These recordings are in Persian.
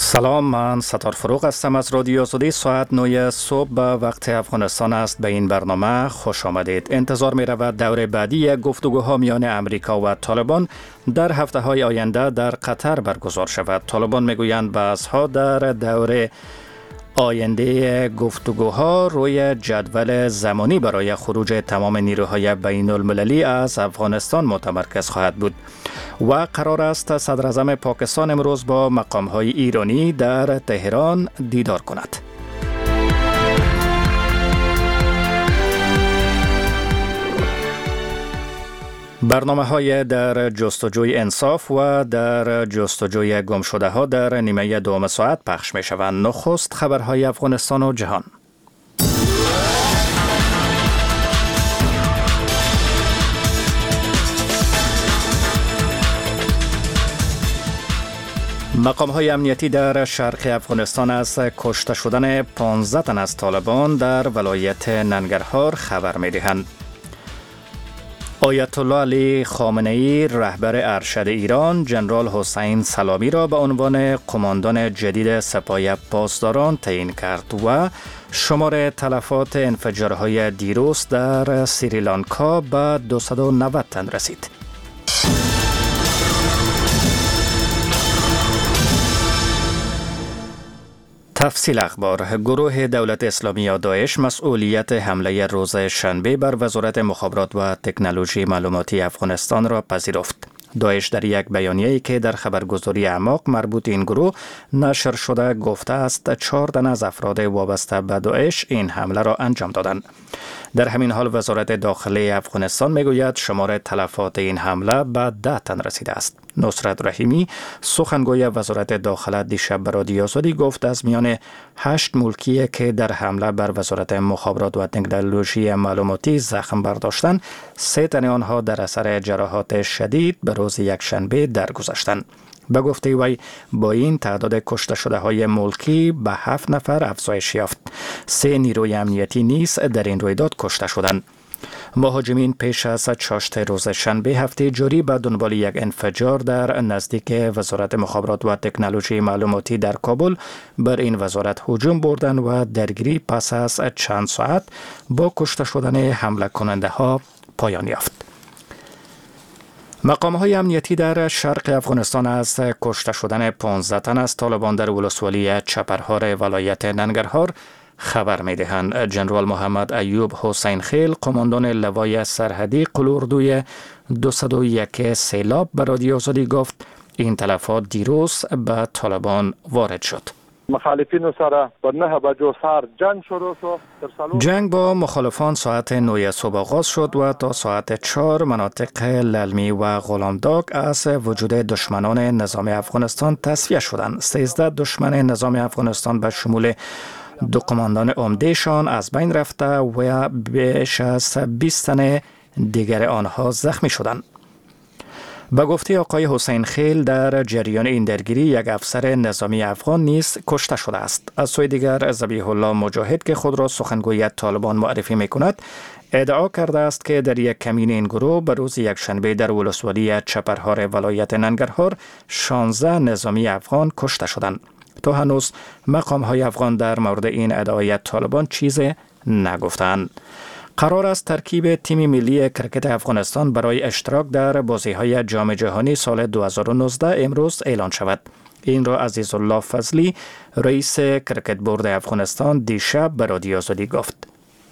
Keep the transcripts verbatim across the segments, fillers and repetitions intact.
سلام، من ستار فروغ هستم از رادیو آزادی. ساعت نه صبح به وقت افغانستان است. به این برنامه خوش آمدید. انتظار می رود دور بعدی گفتگوها میان امریکا و طالبان در هفته های آینده در قطر برگزار شود. طالبان می گویند بحث‌ها در دور آینده گفتگوها روی جدول زمانی برای خروج تمام نیروهای بین المللی از افغانستان متمرکز خواهد بود و قرار است صدر اعظم پاکستان امروز با مقام‌های ایرانی در تهران دیدار کند. برنامه های در جستجوی انصاف و در جستجوی گم شده ها در نیمه دوم ساعت پخش می شوند. نخست خبرهای افغانستان و جهان. مقام های امنیتی در شرق افغانستان از کشته شدن پانزده تن از طالبان در ولایت ننگرهار خبر می دهند. آیت الله علی خامنه ای رهبر ارشد ایران جنرال حسین سلامی را به عنوان قماندان جدید سپاه پاسداران تعیین کرد و شمار تلفات انفجارهای دیروز در سریلانکا به دویست و نود تن رسید. تفصیل اخبار. گروه دولت اسلامی یا داعش مسئولیت حمله روز شنبه بر وزارت مخابرات و تکنولوژی معلوماتی افغانستان را پذیرفت. داعش در یک بیانیه‌ای که در خبرگزاری اعماق مربوط این گروه نشر شده گفته است چهار تن از افراد وابسته به داعش این حمله را انجام دادند. در همین حال وزارت داخلی افغانستان میگوید شمار تلفات این حمله به ده تن رسیده است. نصرت رحیمی سخنگوی وزارت داخله دیشب به رادیو آزادی گفت از میان هشت ملکی که در حمله بر وزارت مخابرات و تکنولوژی معلوماتی زخم برداشتند، سه تن آنها در اثر جراحات شدید به روز یکشنبه درگذشتند. به گفته وی با این تعداد کشته شده های ملکی به هفت نفر افزایش یافت. سه نیروی امنیتی نیز در این رویداد کشته شدند. مهاجمین پیش از چاشت روز شنبه هفته جاری به دنبال یک انفجار در نزدیک وزارت مخابرات و تکنولوژی معلوماتی در کابل بر این وزارت هجوم بردند و درگیری پس از چند ساعت با کشته شدن حمله کننده ها پایان یافت. مقام‌های امنیتی در شرق افغانستان از کشته شدن پانزده تن از طالبان در ولسوالی چپرهار ولایت ننگرهار خبر می‌دهند. جنرال محمد ایوب حسین خیل قماندان لوای سرحدی قلوردوی دویست و یک سیلاب به رادیو آزادی گفت این تلفات دیروز به طالبان وارد شد. مخالفین سره با نه بجو سر جنگ شروع شد. جنگ با مخالفان ساعت نه صبح آغاز شد و تا ساعت چهار مناطق للمی و غلامداغ از وجود دشمنان نظام افغانستان تصفیه شدند. سیزده دشمن نظام افغانستان به شمول دو قماندان عمدهشان از بین رفته و بیش از بیست تن دیگر آنها زخمی شدند. به گفته آقای حسین خیل در جریان این درگیری یک افسر نظامی افغان نیز کشته شده است. از سوی دیگر ذبیح الله مجاهد که خود را سخنگوی طالبان معرفی می کند ادعا کرده است که در یک کمین این گروه به روز یکشنبه در ولسوالی چپرهار ولایت ننگرهار شانزده نظامی افغان کشته شدند. تا هنوز مقام های افغان در مورد این ادعای طالبان چیزی نگفتند. قرار است ترکیب تیم ملی کرکت افغانستان برای اشتراک در بازی‌های جام جهانی سال دو هزار و نوزده امروز اعلان شود. این را عزیزالله فضلی رئیس کرکت بورد افغانستان دیشب به رادیو آزادی گفت.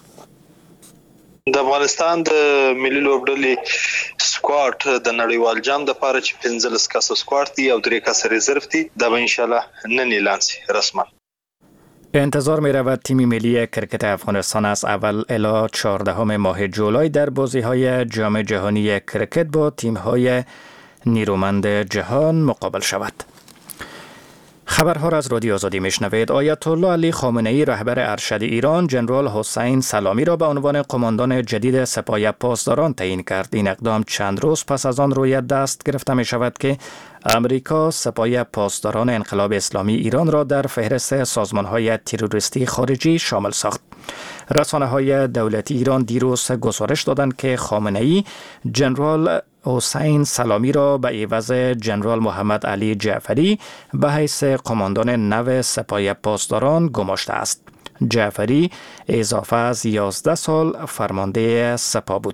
د افغانستان د ملي لوبډلې سکواډ د نړیوال جام د پاره چې پنځلس کسه سکواډ دی او درې کسه رزرو دی دا به ان شاء الله نن اعلان شي رسما. انتظار می رود تیم ملی کرکت افغانستان از اول الی چهاردهم ماه جولای در بازی‌های جام جهانی کرکت با تیم‌های نیرومند جهان مقابل شود. خبرها را از رادیو آزادی میشنوید. آیت الله علی خامنه ای رهبر ارشد ایران جنرال حسین سلامی را به عنوان قماندان جدید سپاه پاسداران تعیین کرد. این اقدام چند روز پس از آن روی دست گرفته می شود که امریکا سپاه پاسداران انقلاب اسلامی ایران را در فهرست سازمان‌های تروریستی خارجی شامل ساخت. رسانه‌های دولتی ایران دیروز گزارش دادند که خامنه ای جنرال حسین سلامی را به عوض جنرال محمد علی جعفری به حیث قماندان نو سپاه پاسداران گماشته است. جعفری اضافه از یازده سال فرمانده سپاه بود.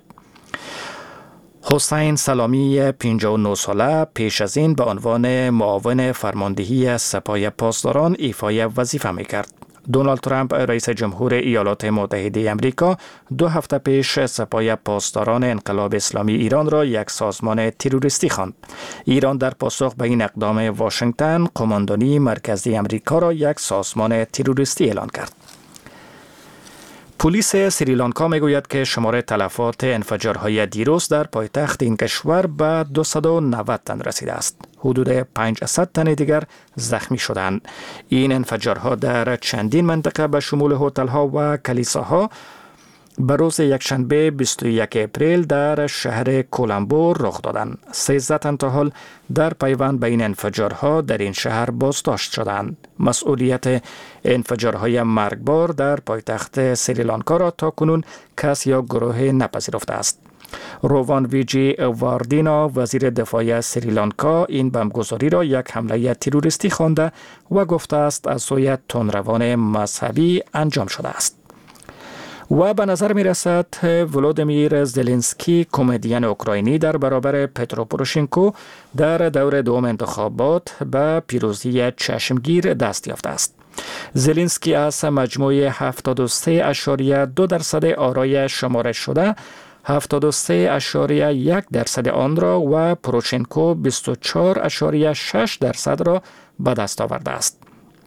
حسین سلامی پنجاه و نه ساله پیش از این به عنوان معاون فرماندهی سپاه پاسداران ایفای وظیفه می‌کرد. دونالد ترامپ رئیس جمهور ایالات متحده آمریکا دو هفته پیش سپاه پاسداران انقلاب اسلامی ایران را یک سازمان تروریستی خواند. ایران در پاسخ به این اقدام واشنگتن قماندانی مرکزی آمریکا را یک سازمان تروریستی اعلان کرد. پلیس سریلانکا میگوید که شمار تلفات انفجارهای دیروز در پایتخت این کشور به دویست و نود تن رسیده است. حدود پانصد تن دیگر زخمی شدند. این انفجارها در چندین منطقه به شمول هتل‌ها و کلیساها به روز یکشنبه بیست و یک اپریل در شهر کولمبو رخ دادند. سیزده تن تا حال در پیوند به این انفجارها در این شهر بازداشت شدند. مسئولیت انفجارهای مرگبار در پایتخت سریلانکا را تا کنون کس یا گروه نپذیرفته است. روان ویجی واردینا وزیر دفاع سریلانکا این بمبگذاری را یک حمله تروریستی خوانده و گفته است از سوی تندروان مذهبی انجام شده است. و به نظر می رسد ولودیمیر زلنسکی کمدین اوکراینی در برابر پترو پوروشنکو در دور دوم انتخابات به پیروزی چشمگیر دست یافته است. زلنسکی از مجموع هفتاد و سه اشاریه دو درصد آرای شمارش شده هفتاد و سه اشاریه یک درصد آن را و پوروشنکو بیست و چهار اشاریه شش درصد را به دست آورده است.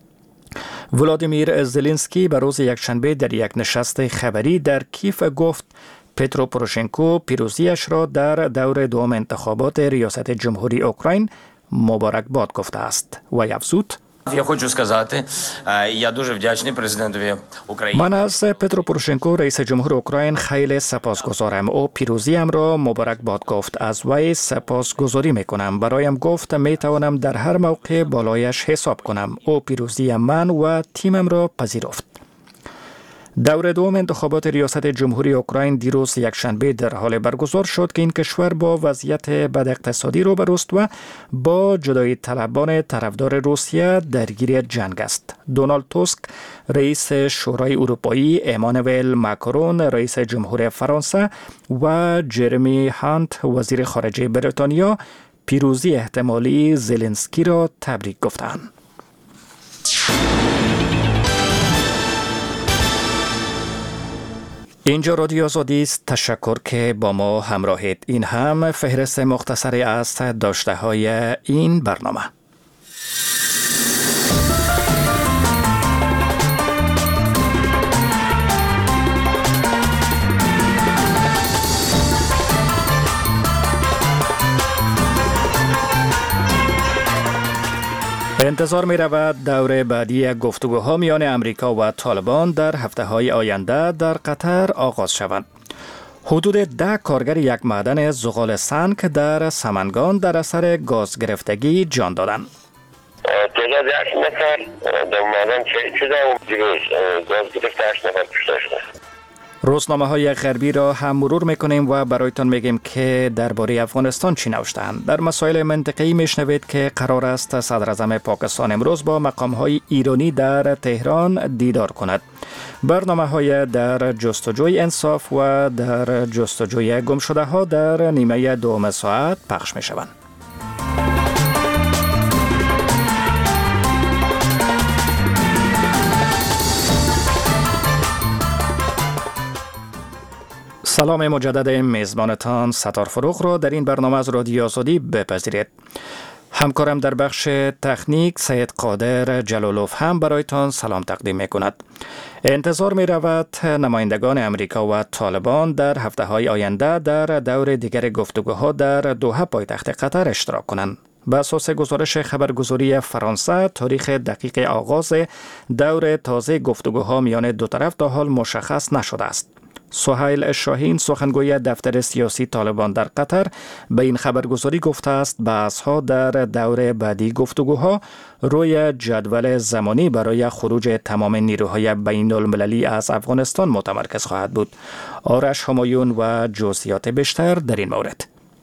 ولادیمیر زلنسکی به روز یکشنبه در یک نشست خبری در کیف گفت پترو پوروشنکو پیروزیش را در دور دوم انتخابات ریاست جمهوری اوکراین مبارکباد گفته است و افزود Я хочу сказати, я дуже вдячний президентові України. من از پترو پوروشنکو رئیس جمهور اوکراین خیلی سپاسگزارم. او پیروزیم را مبارکباد گفت. از وی سپاسگزاری میکنم. برایم گفت میتوانم در هر موقع بالایش حساب کنم. او پیروزی من و تیمم را پذیرفت. دور دوم انتخابات ریاست جمهوری اوکراین دیروز یکشنبه در حال برگزار شد که این کشور با وضعیت بد اقتصادی روبروست و با جدایی طلبان طرفدار روسیه درگیر جنگ است. دونالد توسک رئیس شورای اروپایی، امانوئل ماکرون رئیس جمهور فرانسه و جرمی هانت وزیر خارجه بریتانیا پیروزی احتمالی زلنسکی را تبریک گفتند. اینجا رادیو آزادی است. تشکر که با ما همراهید. این هم فهرست مختصری از داشته های این برنامه. انتظار می رود دور بعدی گفتگوها میان امریکا و طالبان در هفته های آینده در قطر آغاز شود. حدود ده کارگر یک معدن زغال سنگ در سمنگان در اثر گاز گرفتگی جان دادند. تعداد هشت نفر در معدن شهید شده و دیروز گاز گرفته هشت نفر کشته شده. روزنامه های غربی را هم مرور میکنیم و برایتان میگیم که درباره افغانستان چی نوشتند. در مسائل منطقه‌ای میشنوید که قرار است صدر اعظم پاکستان امروز با مقام های ایرانی در تهران دیدار کند. برنامه های در جستجوی انصاف و در جستجوی گمشده ها در نیمه دوم ساعت پخش میشوند. سلام مجدد میزبانتان ستار فروغ را در این برنامه از رادیو آزادی بپذیرید. همکارم در بخش تکنیک سید قادر جلالوف هم برایتان سلام تقدیم می کند. انتظار می رود نمایندگان امریکا و طالبان در هفته های آینده در دور دیگر گفتگوها در دوحه پایتخت قطر اشتراک کنند. به اساس گزارش خبرگزاری فرانسه تاریخ دقیق آغاز دور تازه گفتگوها میان دو طرف تا حال مشخص نشده است. سهیل شاهین سخنگوی دفتر سیاسی طالبان در قطر به این خبرگزاری گفته است بحث‌ها در دور بعدی گفتگوها روی جدول زمانی برای خروج تمام نیروهای بین المللی از افغانستان متمرکز خواهد بود. آرش همایون و جزئیات بیشتر در این مورد.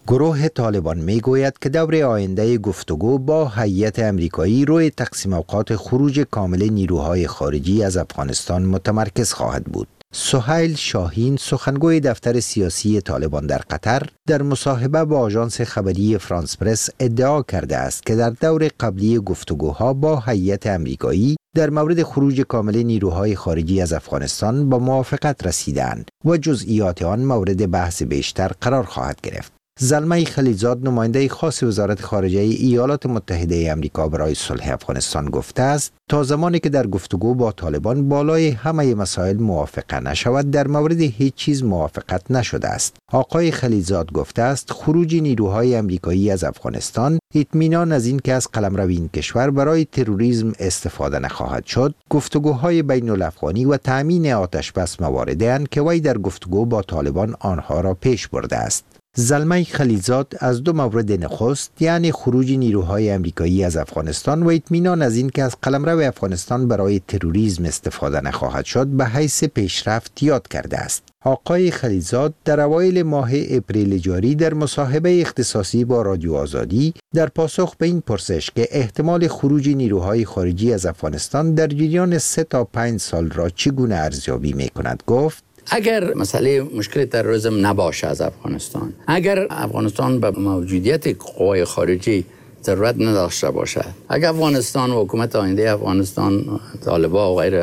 گروه طالبان می گوید که دور آینده گفتگو با هیئت امریکایی روی تقسیم اوقات خروج کامل نیروهای خارجی از افغانستان متمرکز خواهد بود. سهیل شاهین سخنگوی دفتر سیاسی طالبان در قطر در مصاحبه با آژانس خبری فرانس پرس ادعا کرده است که در دور قبلی گفتگوها با هیئت امریکایی در مورد خروج کامل نیروهای خارجی از افغانستان با موافقت رسیدند و جزئیات آن مورد بحث بیشتر قرار خواهد گرفت. زلمه خلیلزاد نماینده خاص وزارت خارجه ایالات متحده آمریکا برای صلح افغانستان گفته است تا زمانی که در گفتگو با طالبان بالای همه مسائل موافقه نشود در مورد هیچ چیز موافقت نشده است. آقای خلیلزاد گفته است خروج نیروهای آمریکایی از افغانستان اطمینان از این که از قلمرو این کشور برای تروریسم استفاده نخواهد شد، گفتگوهای بین الافغانی و تامین آتش بس مواردند که وی در گفتگو با طالبان آنها را پیش برده است. زلمه خلیلزاد از دو مورد نخست یعنی خروج نیروهای آمریکایی از افغانستان و اطمینان از این که از قلمرو افغانستان برای تروریسم استفاده نخواهد شد به حیث پیشرفت یاد کرده است. آقای خلیلزاد در اوایل ماه اپریل جاری در مصاحبه اختصاصی با رادیو آزادی در پاسخ به این پرسش که احتمال خروج نیروهای خارجی از افغانستان در جریان سه تا پنج سال را چگونه ارزیابی می کند گفت: اگر مسئله مشکل تروریسم نباشه از افغانستان، اگر افغانستان به موجودیت قوای خارجی ضرورت نداشته باشه، اگر افغانستان و حکومت آینده افغانستان طالبان و غیر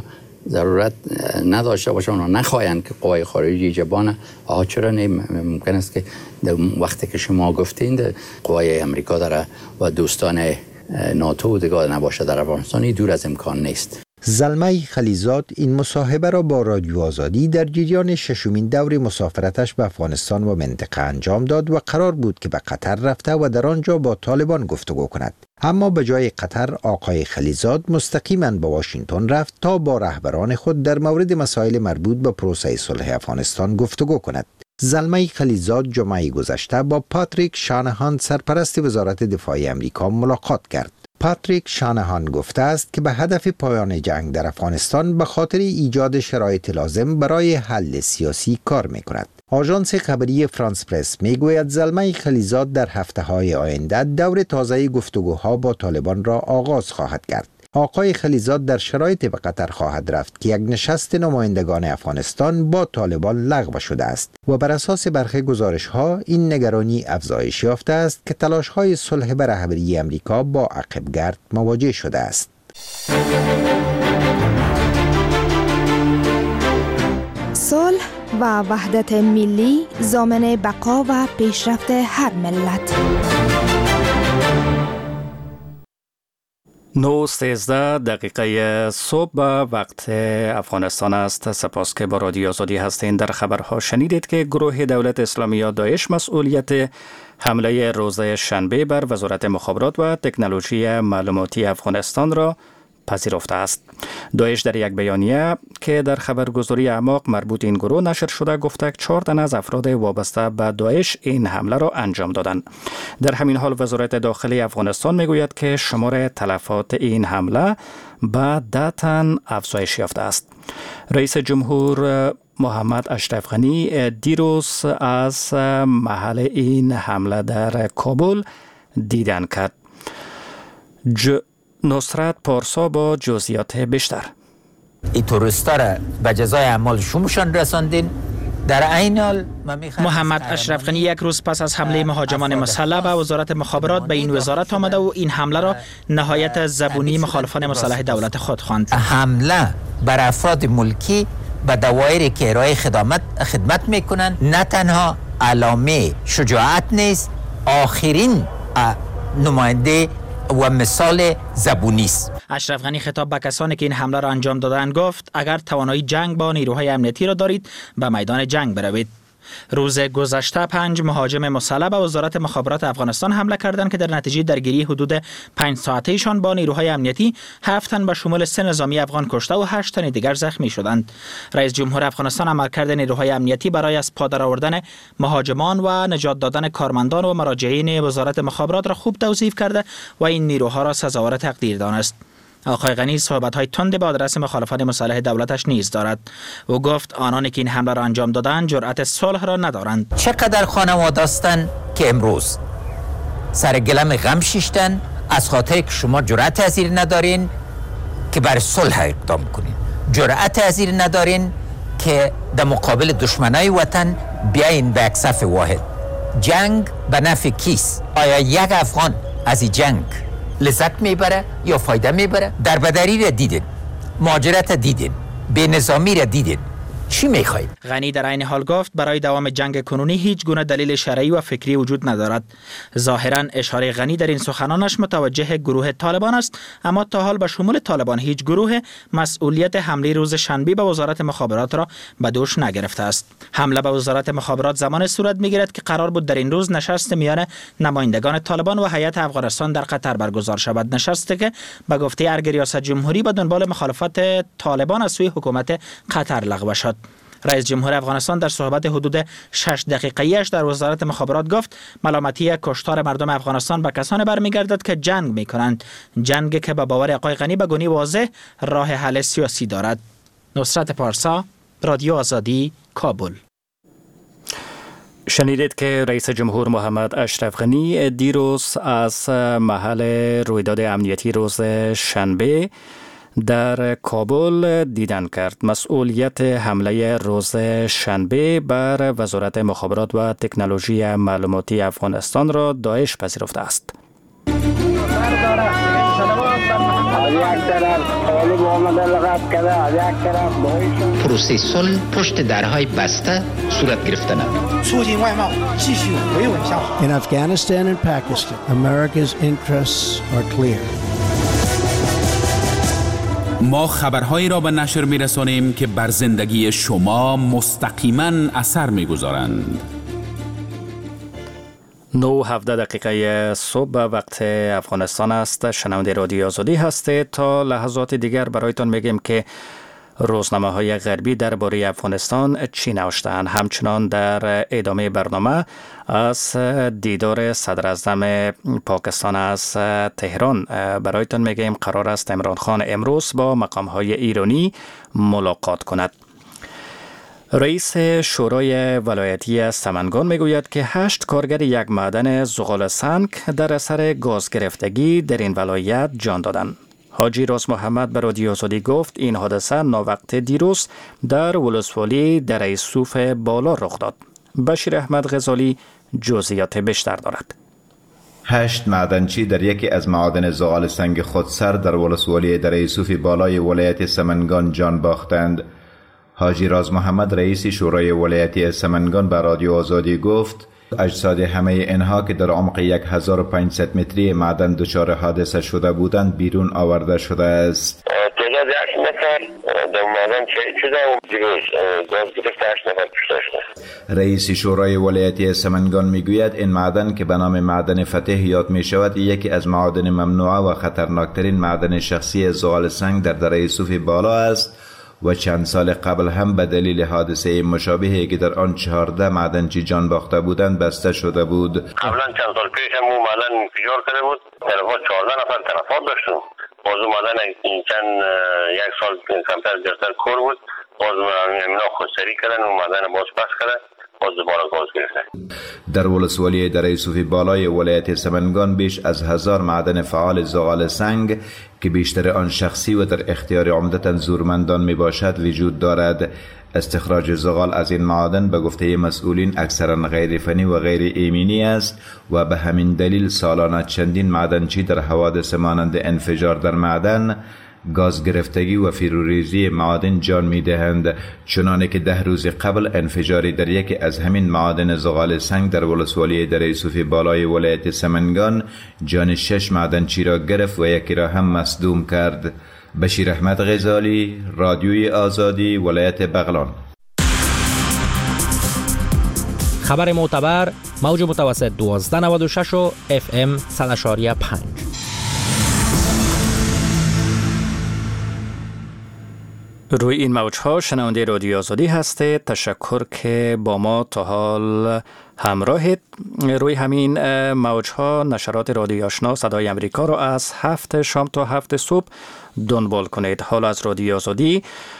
ضرورت نداشته باشه و نخواهند که قوای خارجی جبانه، آها چرا ممکن است که در وقتی که شما گفتین قوای امریکا داره و دوستان ناتو دیگه نباشه در افغانستان، دور از امکان نیست. زلمه خلیلزاد این مصاحبه را با رادیو آزادی در جریان ششمین دور مسافرتش به افغانستان و منطقه انجام داد و قرار بود که به قطر رفته و در آنجا با طالبان گفتگو کند. اما به جای قطر آقای خلیلزاد مستقیما به واشنگتن رفت تا با رهبران خود در مورد مسائل مربوط به پروسه صلح افغانستان گفتگو کند. زلمه خلیلزاد جمعه گذشته با پاتریک شانهان سرپرست وزارت دفاع آمریکا ملاقات کرد. پاتریک شانهان گفته است که به هدف پایان جنگ در افغانستان به خاطر ایجاد شرایط لازم برای حل سیاسی کار می‌کند. آژانس خبری فرانس پرس میگوید زلمه خلیلزاد در هفته‌های آینده دور تازه گفتگوها با طالبان را آغاز خواهد کرد. آقای خلیلزاد در شرایط به قطر خواهد رفت که یک نشست نمایندگان افغانستان با طالبان لغو شده است و بر اساس برخی گزارش‌ها این نگرانی افزایش یافته است که تلاش‌های صلح به رهبری آمریکا با عقب‌گرد مواجه شده است. صلح و وحدت ملی ضامن بقا و پیشرفت هر ملت. نو سیزده دقیقه صبح وقت افغانستان است. سپاس که با رادیو آزادی هستین. در خبرها شنیدید که گروه دولت اسلامی یا داعش مسئولیت حمله روز شنبه بر وزارت مخابرات و تکنولوژی معلوماتی افغانستان را پذیرفته است. داعش در یک بیانیه که در خبرگزاری اعماق مربوط این گروه نشر شده گفته که چهار تن از افراد وابسته به داعش این حمله را انجام دادند. در همین حال وزارت داخلی افغانستان میگوید که شمار تلفات این حمله به ده تن افزایش یافته است. رئیس جمهور محمد اشرف غنی دیروز از محل این حمله در کابل دیدن کرد. ج... نصرت پارسا با جزئیات بیشتر. این توریستا را به جزای اعمال شومشان رساندین. در عین حال محمد اشرف غنی یک روز پس از حمله مهاجمان مسلح به وزارت مخابرات به این وزارت آمده و این حمله را نهایت زبونی مخالفان مسلح دولت خود خواند. حمله بر افراد ملکی به دوایری که ارائه خدمت خدمت میکنند نه تنها علامه شجاعت نیست، آخرین نماینده و مثال زبونی است. اشرف غنی خطاب به کسانی که این حمله را انجام دادند گفت اگر توانایی جنگ با نیروهای امنیتی را دارید به میدان جنگ بروید. روز گذشته پنج مهاجم مسلح به وزارت مخابرات افغانستان حمله کردند که در نتیجه درگیری حدود پنج ساعته‌شان با نیروهای امنیتی هفت تن به شمول سه نظامی افغان کشته و هشت تن دیگر زخمی شدند. رئیس جمهور افغانستان عملکرد نیروهای امنیتی برای از پا درآوردن مهاجمان و نجات دادن کارمندان و مراجعین وزارت مخابرات را خوب توصیف کرده و این نیروها را سزاوار تقدیر دانست. آقای غنی صحبت‌های تند به آدرس مخالفان مسلح دولتش نیز دارد. او گفت آنانی که این حمله را انجام دادند جرأت صلح را ندارند. چقدر خانواده هستند که امروز سر گلم غم شیشتن از خاطر که شما جرأت پذیر ندارین که بر صلح اقدام کنین، جرأت پذیر ندارین که در مقابل دشمنای وطن بیاین به یک صف واحد. جنگ به نفع کیست؟ آیا یک افغان از این جنگ لذت میبره یا فایده میبره؟ در بدری را دیدین، مهاجرت دیدین، به نظامی را دیدین، چی میخواید؟ غنی در این حال گفت برای دوام جنگ کنونی هیچ گونه دلیل شرعی و فکری وجود ندارد. ظاهرا اشاره غنی در این سخنانش متوجه گروه طالبان است، اما تا حال به شمول طالبان هیچ گروه مسئولیت حمله روز شنبه به وزارت مخابرات را به دوش نگرفته است. حمله به وزارت مخابرات زمان صورت میگیرد که قرار بود در این روز نشست میان نمایندگان طالبان و هیئت افغانستان در قطر برگزار شود، نشستی که به گفته ارگ ریاست جمهوری به دنبال مخالفت طالبان از سوی حکومت قطر لغو شد. رئیس جمهور افغانستان در صحبت حدود شش دقیقه‌ایش در وزارت مخابرات گفت ملامتی کشتار مردم افغانستان به کسانی برمیگردد که جنگ میکنند، جنگی که به باور آقای غنی به گونی واضح راه حل سیاسی دارد. نصرت پارسا، رادیو آزادی، کابل. شنیدید که رئیس جمهور محمد اشرف غنی دیروز از محل رویداد امنیتی روز شنبه در کابل دیدن کرد. مسئولیت حمله روز شنبه بر وزارت مخابرات و تکنولوژی معلوماتی افغانستان را داعش پذیرفته است. پروسه صلح پشت درهای بسته صورت گرفتن. In Afghanistan and Pakistan, America's interests are clear. ما خبرهایی را به نشر می‌رسانیم که بر زندگی شما مستقیما اثر می‌گذارند. نه هفده دقیقه صبح وقت افغانستان است. شنونده رادیو آزادی هستید. تا لحظات دیگر برایتان میگیم که روزنامه‌های غربی درباره افغانستان چی نوشته‌اند. همچنان در ادامه برنامه از دیدار صدر اعظم پاکستان از تهران برایتان میگیم. قرار است عمران خان امروز با مقام‌های ایرانی ملاقات کند. رئیس شورای ولایتی سمنگان میگوید که هشت کارگر یک معدن زغال سنگ در اثر گاز گرفتگی در این ولایت جان دادند. حاجی راز محمد به رادیو آزادی گفت این حادثه ناوقت دیروز در ولسوالی دره یوسف بالا رخ داد. بشیر احمد غزالی جزئیات بیشتر دارد. هشت معدنچی در یکی از معادن زغال سنگ خودسر در ولسوالی دره یوسف بالای ولایت سمنگان جان باختند. حاجی راز محمد رئیس شورای ولایتی سمنگان به رادیو آزادی گفت اجساد همه اینها که در عمق هزار و پانصد متری معدن دچار حادثه شده بودند بیرون آورده شده است. تعداد هشت نفر در معدن شهید شده و دیروز گاز گرفته هشت نفر کشته شده. رئیس شورای ولایتی سمنگان میگوید این معدن که به نام معدن فتح یاد می شود یکی از معادن ممنوعه و خطرناکترین معدن شخصی زغال سنگ در دره یوسف بالا است و چند سال قبل هم به دلیل حادثه مشابهی که در آن چهارده معدنچی جان باخته بودند بسته شده بود. قبلا چند سال پیش هم اون معدن انفجار کرده بود، تلفات چهارده نفر تلفات داشتیم. باز اون معدن چند یک سال کمتر زیادتر کور بود، باز اینا خودسری کردن و معدن باز پس کردن، باز دوباره گاز گرفتن. در ولسوالی دره یوسف بالای ولایت سمنگان بیش از هزار معدن فعال زغال سنگ که بیشتر آن شخصی و در اختیار عمدتاً زورمندان می باشد وجود دارد. استخراج زغال از این معادن به گفته مسئولین اکثرا غیر فنی و غیر ایمنی است و به همین دلیل سالانه چندین معدنچی در حوادث مانند انفجار در معدن، گاز گرفتگی و فیروریزی معادن جان می دهند. چنانه که ده روز قبل انفجاری در یکی از همین معادن زغال سنگ در ولسوالی دره یوسف بالای ولایت سمنگان جان شش معدنچی را گرفت و یکی را هم مصدوم کرد. بشیر احمد غزالی، رادیوی آزادی، ولایت بغلان. خبر معتبر، موج متوسط دوازده نود و شش و اف ام صد و پنج. روی این موجها شنونده رادیو آزادی هستید. تشکر که با ما تا حال همراهید. روی همین موجها نشرات رادیو آشنا صدای امریکا را از هفت شام تا هفت صبح دنبال کنید. حالا از رادیو آزادی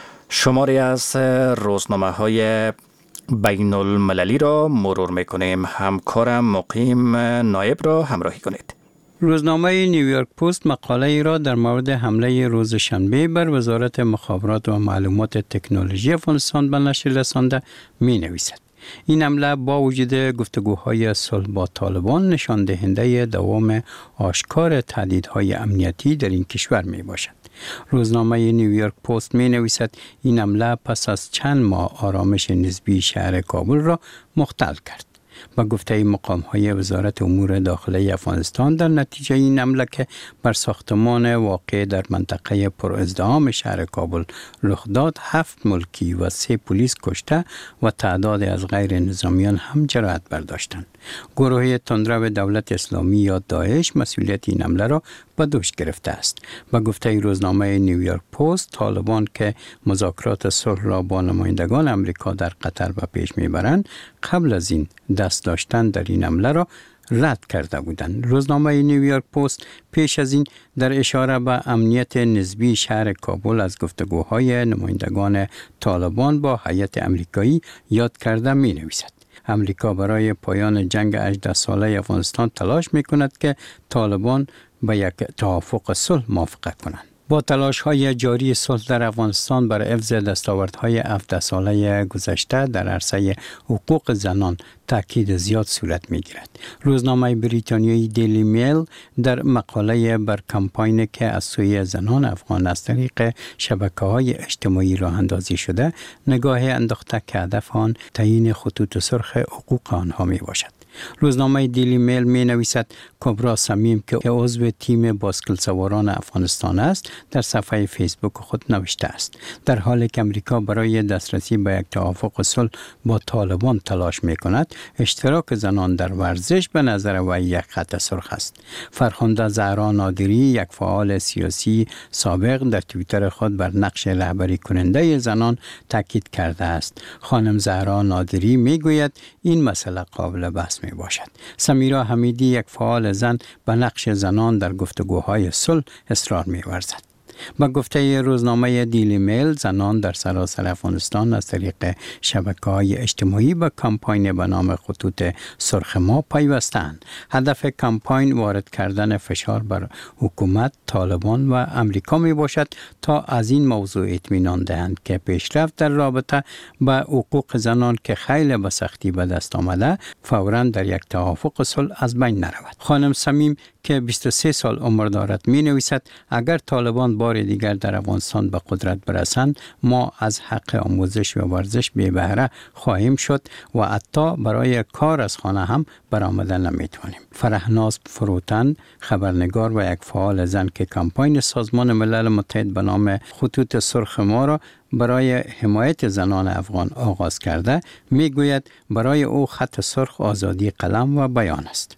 شماری از روزنامه های بین المللی را مرور میکنیم. همکارم مقیم نایب را همراهی کنید. روزنامه نیویورک پست مقاله ای را در مورد حمله روز شنبه بر وزارت مخابرات و معلومات تکنولوژی افغانستان به نشر رسانده می نویسد. این حمله با وجود گفتگوهای صلح با طالبان نشان دهنده دوام آشکار تهدیدهای امنیتی در این کشور می باشد. روزنامه نیویورک پست می نویسد این حمله پس از چند ماه آرامش نسبی شهر کابل را مختل کرد. با گفته مقام‌های وزارت امور داخلی افغانستان در نتیجه این حمله که بر ساختمان واقع در منطقه پرازدحام شهر کابل رخ داد، هفت ملکی و سه پلیس کشته و تعداد از غیر نظامیان هم جراحت برداشتند. گروه تندرو دولت اسلامی یا داعش مسئولیت این حمله را به دوش گرفته است. با گفته روزنامه نیویورک پست، طالبان که مذاکرات صلح را با نمایندگان امریکا در قطر به پیش میبرند، قبل از این دست داشتن در این حمله را رد کرده بودند. روزنامه نیویورک پست پیش از این در اشاره به امنیت نسبی شهر کابل از گفتگوهای نمایندگان طالبان با هیئت امریکایی یاد کرده می نویسد. امریکا برای پایان جنگ هجده ساله افغانستان تلاش می کند که طالبان به یک توافق صلح موافقت کنند. با تلاش‌های جاری صلح در افغانستان بر حفظ دستاوردهای هفده ساله گذشته در عرصه حقوق زنان تاکید زیاد صورت می‌گیرد. روزنامه بریتانیایی دیلی میل در مقاله بر کمپاینی که از سوی زنان افغان از طریق شبکه‌های اجتماعی راه اندازی شده، نگاه انداخته که هدف آن تعیین خطوط سرخ حقوق آنها میباشد. روزنامه دیلی میل می نویسد کبرا صمیم که عضو تیم باسکل سواران افغانستان است در صفحه فیسبوک خود نوشته است در حالی که امریکا برای دسترسی به یک توافق صلح با طالبان تلاش می کند، اشتراک زنان در ورزش به نظر وی یک خط سرخ است. فرخنده زهرا نادری، یک فعال سیاسی سابق، در توییتر خود بر نقش رهبری کننده زنان تاکید کرده است. خانم زهرا نادری می گوید این مسئله قابل بحث می باشد. سمیرا حمیدی، یک فعال زن، به نقش زنان در گفتگوهای صلح اصرار می ورزد. با گفته روزنامه دیلی میل، زنان در سراسر افغانستان از طریق شبکه‌های اجتماعی به کمپاین به نام خطوط سرخ ما پیوستند. هدف کمپاین وارد کردن فشار بر حکومت، طالبان و امریکا می باشد تا از این موضوع اطمینان دهند که پیشرفت در رابطه با حقوق زنان که خیلی به سختی به دست آمده فوراً در یک توافق صلح از بین نرود. خانم صمیم که بیست و سه سال عمر دارد می نویسد اگر طالبان بار دیگر در افغانستان به قدرت برسند، ما از حق آموزش و ورزش بی بهره خواهیم شد و حتی برای کار از خانه هم برآمده نمی توانیم. فرهناز فروتن، خبرنگار و یک فعال زن که کمپاین سازمان ملل متحد به نام خطوط سرخ ما را برای حمایت زنان افغان آغاز کرده، می گوید برای او خط سرخ آزادی قلم و بیان است.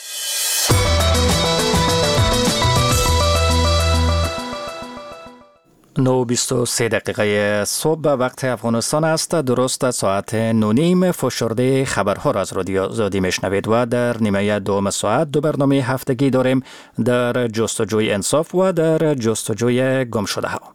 نو بیست و سه دقیقه صبح وقت افغانستان است. درست ساعت نو نیم فشرده خبرها را از رادیو آزادی میشنوید و در نیمه دوم ساعت دو برنامه هفتگی داریم، در جستجوی انصاف و در جستجوی گم شده ها.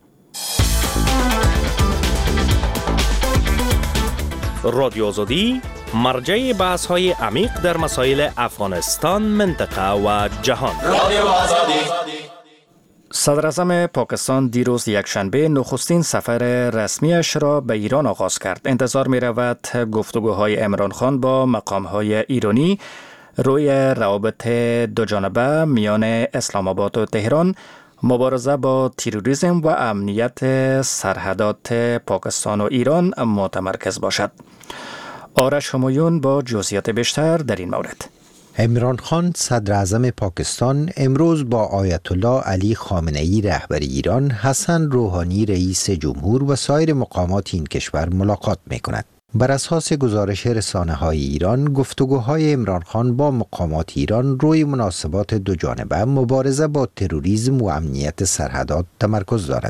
رادیو آزادی مرجع بحث های عمیق در مسائل افغانستان، منطقه و جهان. رادیو آزادی. صدر اعظم پاکستان دیروز یکشنبه نخستین سفر رسمیش را به ایران آغاز کرد. انتظار می رود گفتگوهای عمران خان با مقامهای ایرانی روی روابط دو جانبه میان اسلام آباد و تهران، مبارزه با تروریسم و امنیت سرحدات پاکستان و ایران متمرکز باشد. آرش همایون با جزئیات بیشتر در این مورد. عمران خان صدر اعظم پاکستان امروز با آیت الله علی خامنه ای رهبر ایران، حسن روحانی رئیس جمهور و سایر مقامات این کشور ملاقات می کند. بر اساس گزارش رسانه های ایران، گفتگوهای عمران خان با مقامات ایران روی مناسبات دو جانبه، مبارزه با تروریسم و امنیت سرحدات تمرکز دارد.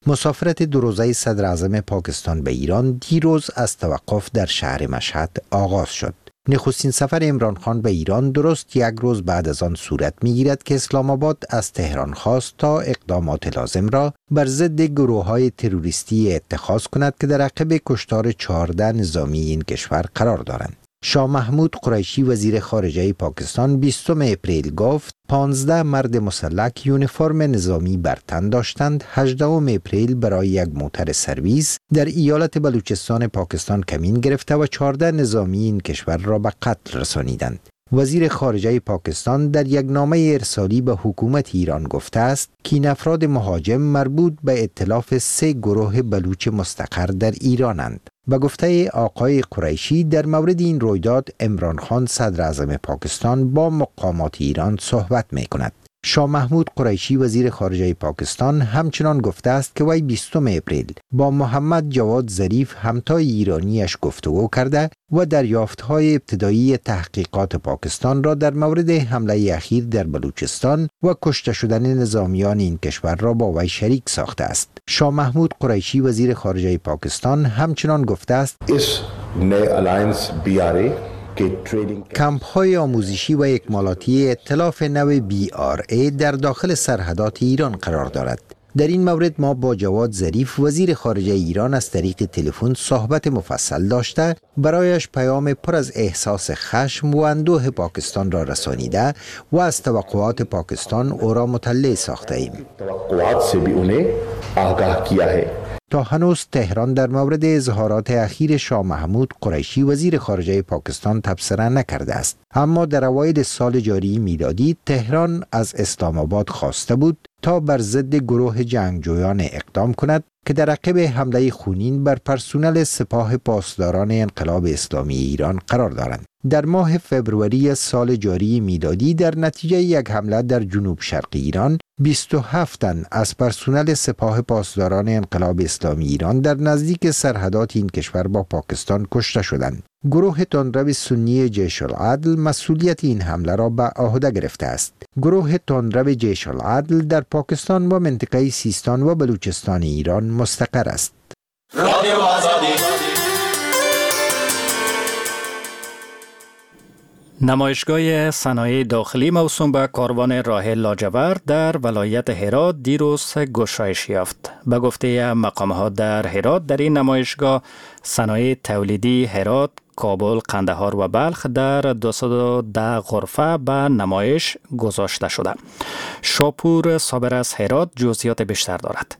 مسافرت دو روزه صدر اعظم پاکستان به ایران دیروز از توقف در شهر مشهد آغاز شد. نخستین سفر عمران خان به ایران درست یک روز بعد از آن صورت می‌گیرد که اسلام آباد از تهران خواست تا اقدامات لازم را بر ضد گروه‌های تروریستی اتخاذ کند که در عقب کشتار چهارده نظامی این کشور قرار دارند. شاه محمود قریشی وزیر خارجه پاکستان بیستم اپریل گفت پانزده مرد مسلح یونیفرم نظامی بر تن داشتند هجدهم اپریل برای یک موتر سرویس در ایالت بلوچستان پاکستان کمین گرفته و چهارده نظامی این کشور را به قتل رسانیدند. وزیر خارجه پاکستان در یک نامه ارسالی به حکومت ایران گفته است که این افراد مهاجم مربوط به ائتلاف سه گروه بلوچ مستقر در ایرانند. به گفته آقای قریشی در مورد این رویداد عمران خان صدر اعظم پاکستان با مقامات ایران صحبت می کند. شاه محمود قریشی وزیر خارجه پاکستان همچنان گفته است که وی بیستم اپریل با محمد جواد ظریف همتای ایرانیش گفتگو کرده و دریافت‌های ابتدایی تحقیقات پاکستان را در مورد حمله اخیر در بلوچستان و کشته شدن نظامیان این کشور را با وی شریک ساخته است. شاه محمود قریشی وزیر خارجه پاکستان همچنان گفته است اس نئے الائنس بی آر ای کمپ های آموزشی و اکمالاتی ائتلاف نو بی آر ای در داخل سرحدات ایران قرار دارد. در این مورد ما با جواد ظریف وزیر خارجه ایران از طریق تلفن صحبت مفصل داشته برایش پیام پر از احساس خشم و اندوه پاکستان را رسانیده و از توقعات پاکستان او را مطلع ساخته ایم. توقعات سے بھی انہیں آگاہ کیا ہے. تا هنوز تهران در مورد اظهارات اخیر شاه محمود قریشی وزیر خارجه پاکستان تبصره نکرده است، اما در اوایل سال جاری میلادی تهران از اسلام آباد خواسته بود تا بر ضد گروه جنگجویان اقدام کند که در عقب حمله خونین بر پرسنل سپاه پاسداران انقلاب اسلامی ایران قرار دارند. در ماه فوریه سال جاری میلادی در نتیجه یک حمله در جنوب شرقی ایران بیست و هفت تن از پرسنل سپاه پاسداران انقلاب اسلامی ایران در نزدیک سرحدات این کشور با پاکستان کشته شدند. گروه تندرو سنی جیش العدل مسئولیت این حمله را به عهده گرفته است. گروه تندرو جیش العدل در پاکستان و منطقه سیستان و بلوچستان ایران مستقر است. نمایشگاه صنایع داخلی موسوم به کاروان راه لاجورد در ولایت هرات دیروز گشایش یافت. به گفته مقامات در هرات در این نمایشگاه صنایع تولیدی هرات، کابل، قندهار و بلخ در دویست و ده غرفه به نمایش گذاشته شده. شاپور صابر از هرات جزئیات بیشتر دارد.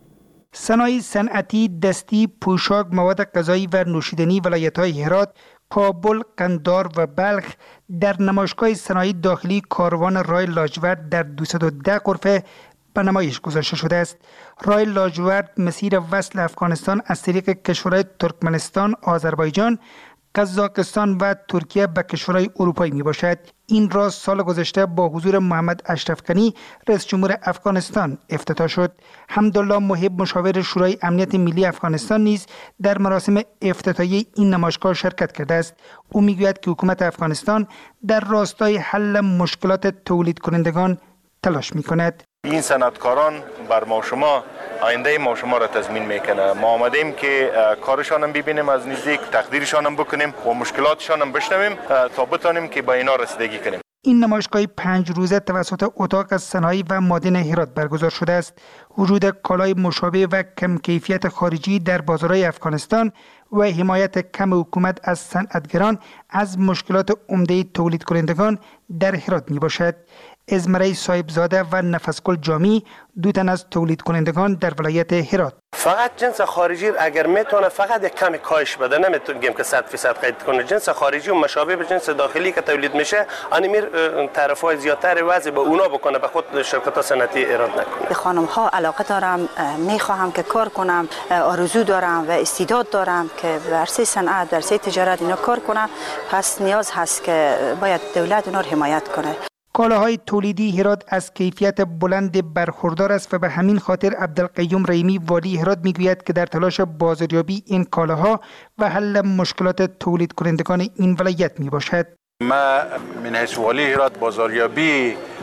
صنایع صنعتی، دستی، پوشاک، مواد غذایی و نوشیدنی ولایت‌های هرات، کابل، قندهار و بلخ در نمایشگاه صنایع داخلی کاروان راه لاجورد در دویست و ده غرفه به نمایش گذاشته شده است. راه لاجورد مسیر وصل افغانستان از طریق کشورهای ترکمنستان، آذربایجان، قزاقستان و ترکیه به کشورهای اروپایی می باشد. این راه سال گذشته با حضور محمد اشرف غنی رئیس جمهور افغانستان افتتاح شد. حمدالله محب مشاور شورای امنیت ملی افغانستان نیز در مراسم افتتاحیه این نمایشگاه شرکت کرده است. او میگوید که حکومت افغانستان در راستای حل مشکلات تولید کنندگان تلاش می کند. این صنعتکاران بر ما شما آینده ما شما را تضمین میکنه. ما آمدیم که کارشان هم ببینیم از نزدیک، تقدیرشان هم بکنیم و مشکلاتشان هم بشنویم تا بتانیم که با اینا رسیدگی کنیم. این نمایشگاه پنج روزه توسط اتاق از صنایع و معادن هرات برگزار شده است. وجود کالای مشابه و کم کیفیت خارجی در بازارهای افغانستان و حمایت کم حکومت از صنعتگران از مشکلات عمده تولید کنندگان در هرات می باشد. ازمره صاحبزاده و نفسگل جامی دو تن از تولید کنندگان در ولایت هرات. فقط جنس خارجی اگر میتونه فقط یک کمی کاهش بده، نمیتونیم که صد درصد قید کنه. جنس خارجی و مشابه به جنس داخلی که تولید میشه انمیر تعرفه‌های زیادتر وضع به اونا بکنه، به خود شرکت‌ها صنعتی ایراد نکنه. به خانم ها علاقه دارم، میخواهم که کار کنم، آرزو دارم و استعداد دارم که در عرصه صنعت، در عرصه تجارت اینا کار کنم. پس نیاز هست که باید دولت اونا رو حمایت کنه. کالاهای تولیدی هرات از کیفیت بلند برخوردار است و به همین خاطر عبدالقیوم رحیمی والی هرات میگوید که در تلاش بازاریابی این کالاها و حل مشکلات تولید کنندگان این ولایت می باشد. ما من حیث والی هرات بازاریابی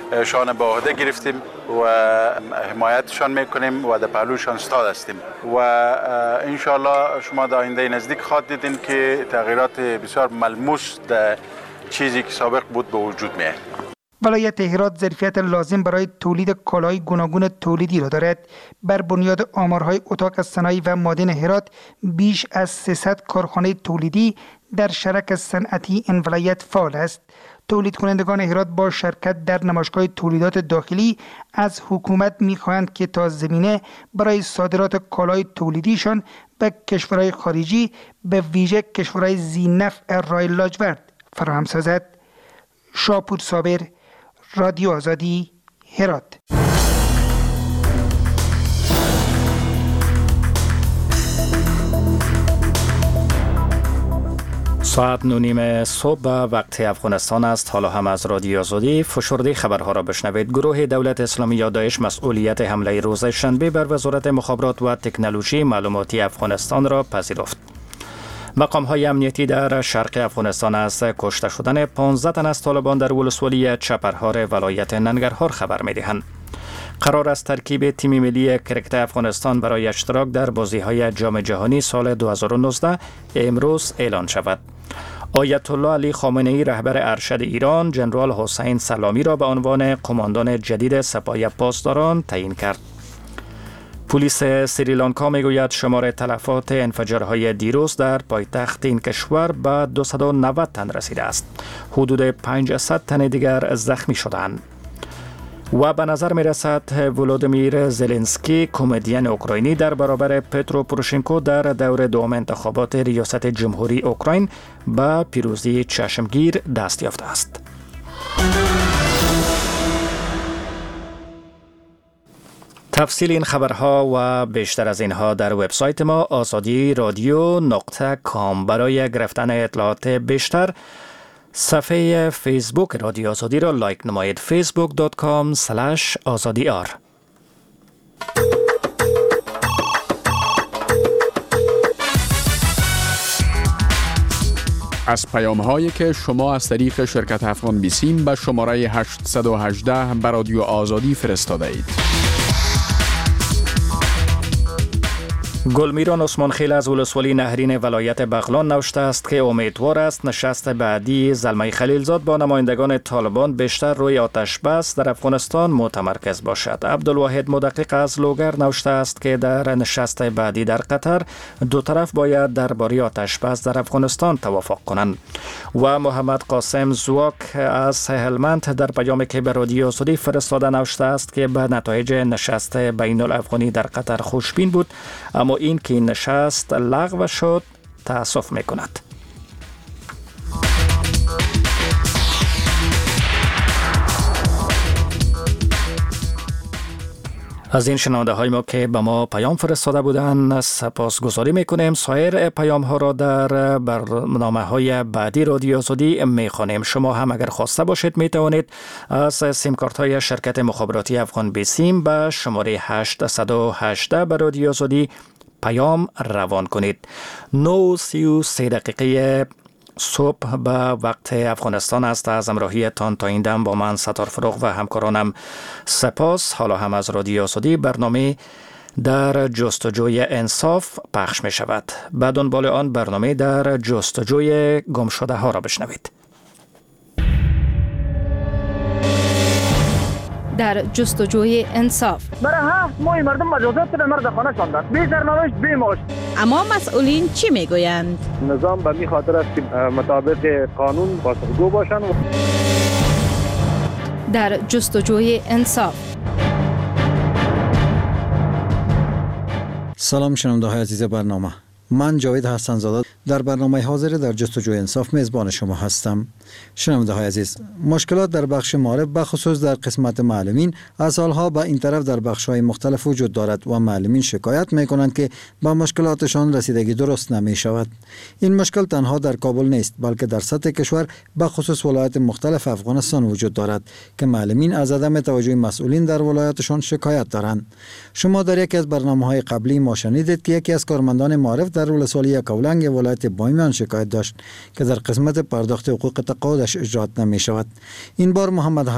شان به عهده گرفتیم و حمایتشان میکنیم و در پهلوشان استاد هستیم و ان شاء الله شما در آینده نزدیک خواهد دیدین که تغییرات بسیار ملموس در چیزی که سابق بود به وجود میاد. ولایت هرات ظرفیت لازم برای تولید کالاهای گوناگون تولیدی را دارد. بر بنیاد آمارهای اتاق صنایع و معدن هرات بیش از سیصد کارخانه تولیدی در شرک صنعتی این ولایت فعال است. تولید کنندگان هرات با شرکت در نمایشگاه تولیدات داخلی از حکومت می‌خواهند که تا زمینه برای صادرات کالای تولیدیشان به کشورهای خارجی به ویژه کشورهای ذی‌نفع رای لاجورد فراهم سازد. شاپور صابر، رادیو آزادی، هرات. ساعت نو نیم صبح به وقت افغانستان است. حالا هم از رادیو آزادی فشرده خبرها را بشنوید. گروه دولت اسلامی یا داعش مسئولیت حمله روز شنبه بر وزارت مخابرات و تکنولوژی معلوماتی افغانستان را پذیرفت. مقام های امنیتی در شرق افغانستان از کشته شدن پانزده تن از طالبان در ولسوالی چپرهار ولایت ننگرهار خبر می دهند. قرار است ترکیب تیم ملی کرکت افغانستان برای اشتراک در بازی‌های جام جهانی سال دو هزار و نوزده امروز اعلان شود. آیت الله علی خامنه ای رهبر ارشد ایران جنرال حسین سلامی را به عنوان قماندان جدید سپاه پاسداران تعیین کرد. پلیس سریلانکا میگوید شمار تلفات انفجارهای دیروز در پایتخت این کشور به دویست و نود تن رسیده است. حدود پانصد تن دیگر زخمی شدند. و به نظر می رسد ولودیمیر زلنسکی کمدین اوکراینی در برابر پترو پوروشنکو در دور دوم انتخابات ریاست جمهوری اوکراین به پیروزی چشمگیر دست یافته است. تفصیل این خبرها و بیشتر از اینها در وبسایت ما آزادی رادیو نقطه کام. برای گرفتن اطلاعات بیشتر صفحه فیسبوک رادیو آزادی را لایک نمایید. فیسبوک دات کام اسلش آزادی آر. از پیام هایی که شما از طریق شرکت افغان بیسیم به شماره هشتصد و هجده به رادیو آزادی فرستاده اید. گلمیران عثمانخیل از ولسوالی نهرین ولایت بغلان نوشته است که امیدوار است نشست بعدی زلمه خلیلزاد با نمایندگان طالبان بیشتر روی آتش بس در افغانستان متمرکز باشد. عبدالواحد مدقق از لوگر نوشته است که در نشست بعدی در قطر دو طرف باید درباره آتش بس در افغانستان توافق کنند. و محمد قاسم زواک از هلمند در پیامی که به رادیو آزادی فرستاده نوشته است که به نتایج نشست بین الافغانی در قطر خوشبین بود، اما این که این نشست لغو شد تأسف می کند. از این شنونده های ما که به ما پیام فرستاده بودند سپاسگزاری میکنیم. سایر پیام ها را در برنامه های بعدی رادیو آزادی میخوانیم. شما هم اگر خواسته باشید میتوانید از سیم کارت های شرکت مخابراتی افغان بیسیم به شماره هشتصد و هجده به رادیو آزادی پیام روان کنید. نو سی و سه دقیقه صبح به وقت افغانستان است. از همراهی تان تا این دم با من ستار فروغ و همکارانم سپاس. حالا هم از رادیو آزادی برنامه در جستجوی انصاف پخش می شود. به دنبال آن برنامه در جستجوی گم شده ها را بشنوید. در جستجوی انصاف برای هفت ماه مردم مجازات به مرد خانه شاندن، بی سرنوشت بی معاش. اما مسئولین چی میگویند؟ نظام به می خاطر است که مطابق قانون پاسخگو باشند. در جستجوی انصاف. سلام شنونده های عزیز برنامه، من جاوید حسن زاده در برنامه حاضر در جستجوی انصاف میزبان شما هستم. شنونده های عزیز، مشکلات در بخش معارف بخصوص در قسمت معلمین از سالها به این طرف در بخش های مختلف وجود دارد و معلمین شکایت می کنند که با مشکلاتشان رسیدگی درست نمی شود. این مشکل تنها در کابل نیست بلکه در سطح کشور بخصوص ولایات مختلف افغانستان وجود دارد که معلمین از عدم توجه مسئولین در ولایاتشان شکایت دارند. شما در یکی از برنامه‌های قبلی ما شنیدید که یکی از کارمندان معارف در ولسوالی کولنگ ولایت بامیان شکایت داشت که در قسمت پرداخت حقوق تقاعدش اجرات نمی شود. این بار محمد حسن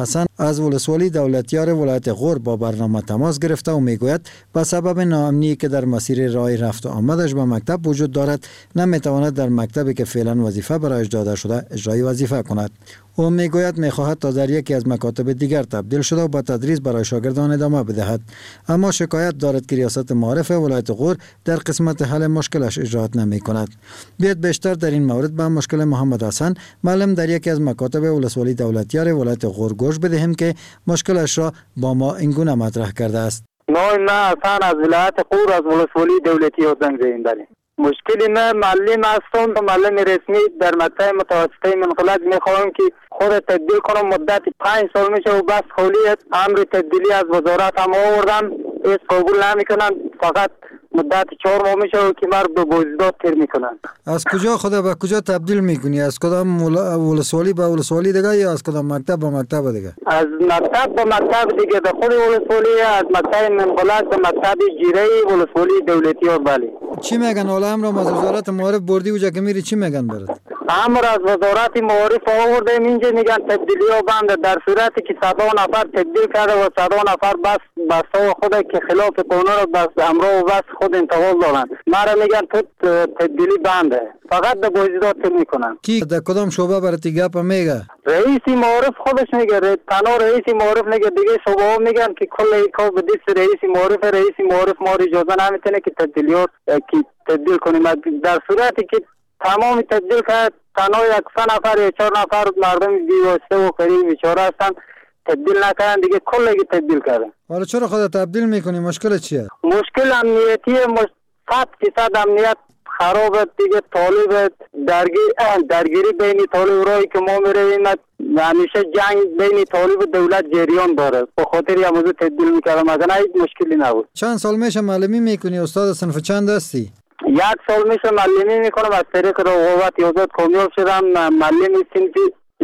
از ولسوالی دولتیار ولایت غور با برنامه تماس گرفته و میگوید به سبب ناامنی که در مسیر راه رفت و آمدش به مکتب وجود دارد نمیتواند در مکتبی که فعلا وظیفه برایش داده شده اجرای وظیفه کند. او میگوید میخواهد تا در یکی از مکاتب دیگر تبدیل شده و با تدریس برای شاگردان ادامه بدهد، اما شکایت دارد که ریاست معارف ولایت غور در قسمت حل مشکلش اجرات نمی کند. بیاید بیشتر در این مورد به مشکل محمد حسن معلم در یکی از مکاتب ولسوالی دولتیار ولایت غور گوش بدهیم که مشکلش را با ما اینگونه مطرح کرده است. نوع ما حسن از ولایت غور از ولسوالی دولتیار زنگ زدیم. بله مشکلی نه معلم هستم، معلم رسمی در مکتب متوسطه منقلق میخواهم که خود تبدیل کنم. مدت پنج سال میشه و بس خالیت امر تبدیلی از وزارت هم آوردم، ایس قبول نمیکنن. فقط مدت چهار ماه میشه و که مر به بازداد تر میکنن. از کجا خدا به کجا تبدیل میکنی؟ از کدام ولسوالی به ولسوالی دیگه یا از کدام مکتب به مکتب دیگه؟ از مکتب به مکتب دیگه در خود ولسوالی، از مکتب منقلق به مکتب جیره ولسوالی دولتیار. بله چی میگن؟ حالا امر از وزارت معارف بردی اوجا که میری چی میگن برات؟ امر از وزارت معارف آوردیم اینجا میگن تبدیلی ها بنده، در صورتی که صد نفر تبدیل کرده و صد نفر بس بس خود که خلاف قانون بس امر و بس خود انتقال دادن. مرا میگن تو تبدیلی بنده، فقط به بازداد میکنن. کی در کدام شعبه برات گپ میگه؟ رئیس معارف خودش میگه، تنها رئیس معارف میگه، دیگه شعبه ها میگن که کل این کار به دست رئیس معارف. رئیس معارف ما رو اجازه نمیتونه که تبدیلیات که تبدیل کنیم. در صورتی که تمام تبدیل کرد تنها یک سه نفر یا چهار نفر مردم بیواسطه و قریب بیچاره هستن تبدیل نکردن، دیگه کلی تبدیل کردن. حالا چرا خودت تبدیل میکنی؟ مشکل چیه؟ مشکل امنیتی، صد فیصد امنیت خراب دیگه. طالب درگیر درگیری بین طالب رایی که ما میریم، همیشه جنگ بین طالب دولت جریان داره. به خاطر یه موضوع تبدیل میکردم، اگر نه هیچ مشکلی نبود. چند سال میشه معلمی میکنی؟ استاد صنف چند هستی؟ یک سال میشه معلمی میکنم. از طریق رقابت یازد کامیاب شدم. معلم صنفی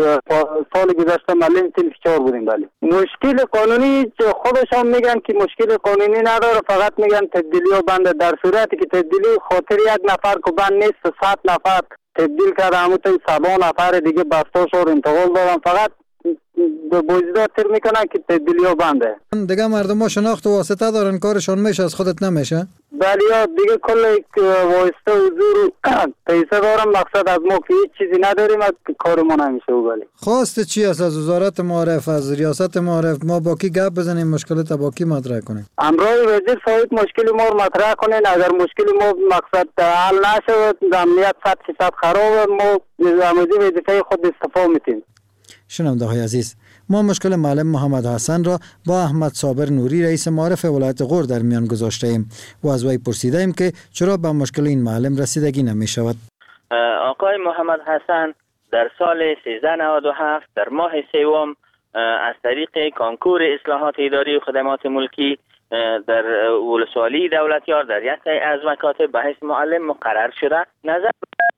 سال گذشته معلم صنف چهار بودیم. بله مشکل قانونی خودشان میگن که مشکل قانونی نداره، فقط میگن تبدیلی ها بنده. در صورتی که تبدیلی خاطر یک نفر که بند نیست، صد نفر تبدیل کرده، همونطور سبا نفر دیگه بستاش رو انتقال دادن، فقط به بازداد تر میکنن که تبدیلی ها بنده. دیگه مردم ها شناخت و واسطه دارن، کارشان میشه، از خودت نمیشه؟ بله دیگه کل واسطه حضور پیسه دارم، مقصد از ما که هیچ چیزی نداریم، از کار ما نمیشه. بله خواست چی است از وزارت معارف، از ریاست معارف؟ ما با کی گپ بزنیم، مشکلات با کی مطرح کنیم؟ امروز وزیر صاحب مشکل ما رو مطرح کنین. اگر مشکل ما مقصد حل نشه، امنیت صد فیصد خراب، ما از وظیفه خود استعفا میدیم. شنونده های عزیز، ما مشکل معلم محمد حسن را با احمد صابر نوری رئیس معارف ولایت غور در میان گذاشته ایم و از وی پرسیده ایم که چرا به مشکل این معلم رسیدگی نمی شود. آقای محمد حسن در سال سیزده نود و هفت در ماه سوم از طریق کنکور اصلاحات اداری و خدمات ملکی در ولسوالی دولتیار در یکی از مکاتب به حیث معلم مقرر شده. نظر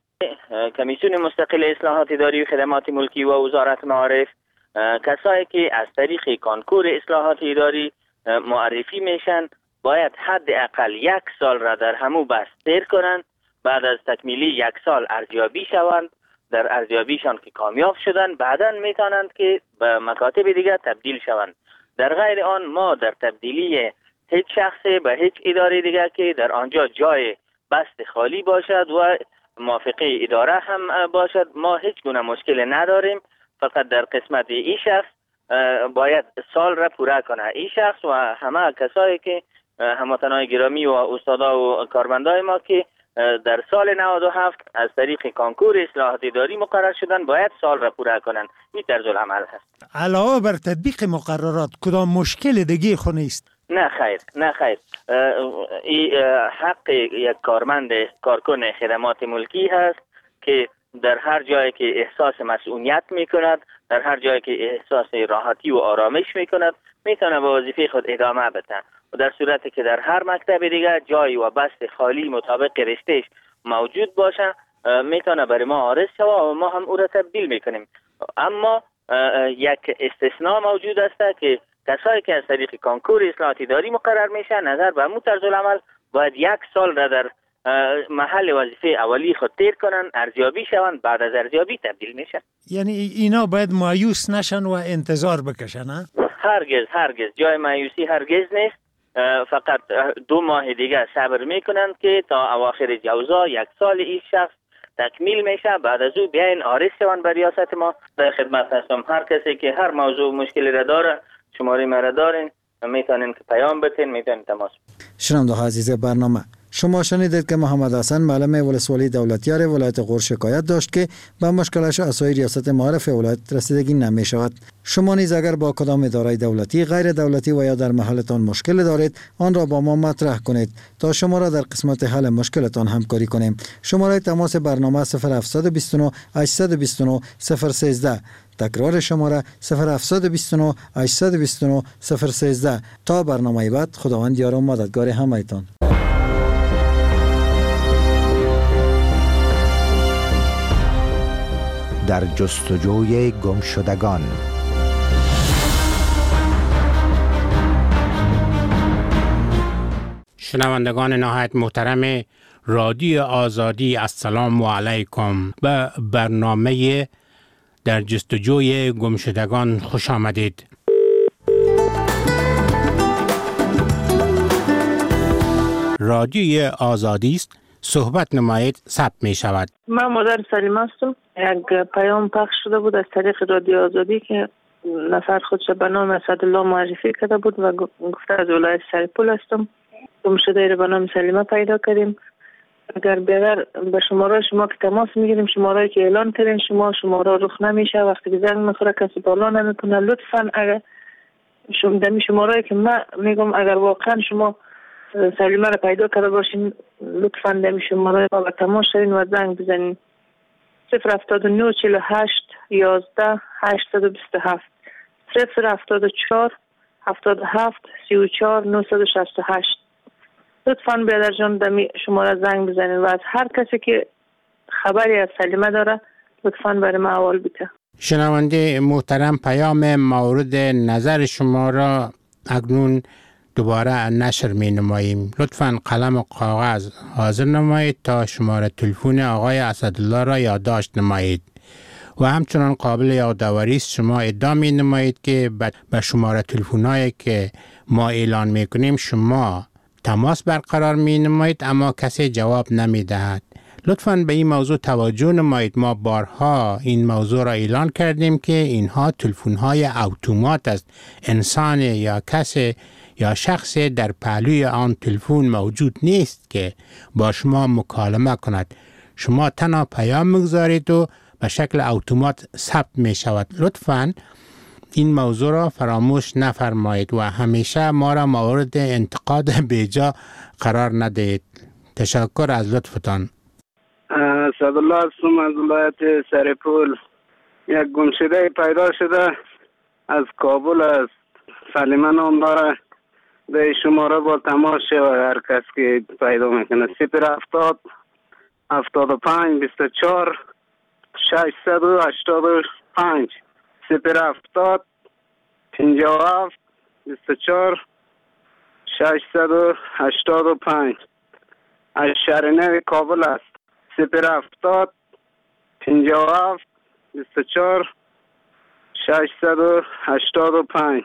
کمیسیون مستقل اصلاحات اداری و خدمات ملکی و وزارت معارف، کسایی که از طریق کنکور اصلاحات اداری معرفی میشن باید حداقل یک سال را در همو بست سیر کنند. بعد از تکمیلی یک سال ارزیابی شوند. در ارزیابیشان که کامیاب شدن بعداً میتونند که به مکاتب دیگر تبدیل شوند. در غیر آن ما در تبدیلی هیچ شخصی به هیچ اداره دیگر که در آنجا جای بست خالی باشد و موافقه اداره هم باشد، ما هیچ گونه مشکل نداریم. فقط در قسمت این شخص باید سال را پوره کنه. این شخص و همه کسایی که هموطنان گرامی و استادا و کارمندای ما که در سال نود و هفت از طریق کنکور اصلاحات اداری مقرر شدن باید سال را پوره کنن. این طرز العمل هست. علاوه بر تطبیق مقررات کدام مشکل دیگه خو نیست؟ نه خیر، نه خیر. این حق یک کارمند کارکن خدمات ملکی هست که در هر جایی که احساس مسئولیت میکند، در هر جایی که احساس راحتی و آرامش میکند، میتونه به وظیفه خود ادامه بده. و در صورتی که در هر مکتب دیگر جای و بست خالی مطابق رشتهش موجود باشه، میتونه برای ما عارض شود و ما هم او را تبدیل میکنیم. اما یک استثناء موجود است که کسایی که از طریق کنکور اصلاحات اداری مقرر میشن، نظر به همون طرز العمل باید یک سال را در محل وظیفه اولی خود تیر کنن، ارزیابی شوند، بعد از ارزیابی تبدیل میشن. یعنی اینا باید مایوس نشن و انتظار بکشن ها؟ هرگز هرگز جای مایوسی هرگز نیست. فقط دو ماه دیگه صبر میکنن که تا اواخر جوزا یک سال این شخص تکمیل میشه. بعد از او بیاین عارض شوند به ریاست ما. در خدمت هستم. هر کسی که هر موضوع مشکلی را داره شماره ما را دارین، میتونین که پیام بتین، میتونین تماس. شنونده ها عزیز برنامه، شما شنیدید که محمد حسن معلم ولسوالی دولتیار ولایت غور شکایت داشت که به مشکلش اسای ریاست معارف ولایت رسیدگی نمی شود. شما نیز اگر با کدام اداره دولتی، غیر دولتی و یا در محلتان مشکل دارید، آن را با ما مطرح کنید تا شما را در قسمت حل مشکلتان همکاری کنیم. شماره تماس برنامه صفر هفت دو نه هشت دو نه صفر یک سه. تکرار شماره صفر هفت دو نه هشت دو نه صفر یک سه. تا برنامه بعد، خداوند یار و مددگار همه‌تان. در جستجوی گمشدگان. شنوندگان نهایت محترم رادیو آزادی، السلام علیکم. به برنامه در جستجوی گمشدگان خوش آمدید. رادیو آزادی است، صحبت نمایید، ثبت می شود. من مادر سلیمه هستم. یک پیام پخش شده بود از طریق رادیو آزادی که نفر خودش به نام اسدالله معرفی کرده بود و گفته از ولایت سرپول هستم. گمشده را به نام سلیمه پیدا کردیم. اگر بغیر به شماره شما که تماس میگیریم، شماره که اعلان کردین شما، شماره رخ نمیشه. وقتی که زنگ میخوره کسی بالا نمیکنه. لطفا اگر شما دمی شماره که من میگم اگر واقعا شما سلیمه را پیدا کرده باشین، لطفا دمی شماره با به تماس شدین و زنگ بزنین. صفر هفتاد و نه چهل و هشت یازده هشتصد و بیست و هفت صفر هفتاد و چهار هفتاد و هفت سی و چهار نهصد و شصت و هشت. لطفاً برادر جان دمی شماره زنگ بزنین و از هر کسی که خبری از سلیمه داره لطفاً برای ما احوال بده. شنونده محترم، پیام مورد نظر شما را اکنون دوباره نشر می نماییم. لطفاً قلم و کاغذ حاضر نمایید تا شماره تلفن آقای اسدالله را یادداشت نمایید و همچنان قابل یادآوری است شما ادعا می نمایید که به شماره تلفن‌هایی که ما اعلان می کنیم شما تماس برقرار می نمایید اما کسی جواب نمی دهد. لطفاً به این موضوع توجه نمایید. ما بارها این موضوع را اعلان کردیم که اینها تلفن‌های اتومات است. انسان یا کسی یا شخص در پهلوی آن تلفن موجود نیست که با شما مکالمه کند. شما تنها پیام میگذارید و به شکل اتومات ثبت می شود. لطفاً این موضوع را فراموش نفرمایید و همیشه ما را مورد انتقاد بیجا قرار ندهید. تشکر از لطفتان. اسدالله هستم از ولایت سرپول. یک گمشده پیدا شده از کابل است. سلیمه نام داره. به شماره با تماس شود هر کس که پیدا میکنه. صفر هفتاد هفتاد و پنج بیست و چهار ششصد و هشتاد و پنج صفر هفتاد پنجاه و هفت بیست و چهار ششصد و هشتاد و پنج از شهر نو کابل است. صفر هفتاد پنجاه و هفت بیست و چهار ششصد و هشتاد و پنج.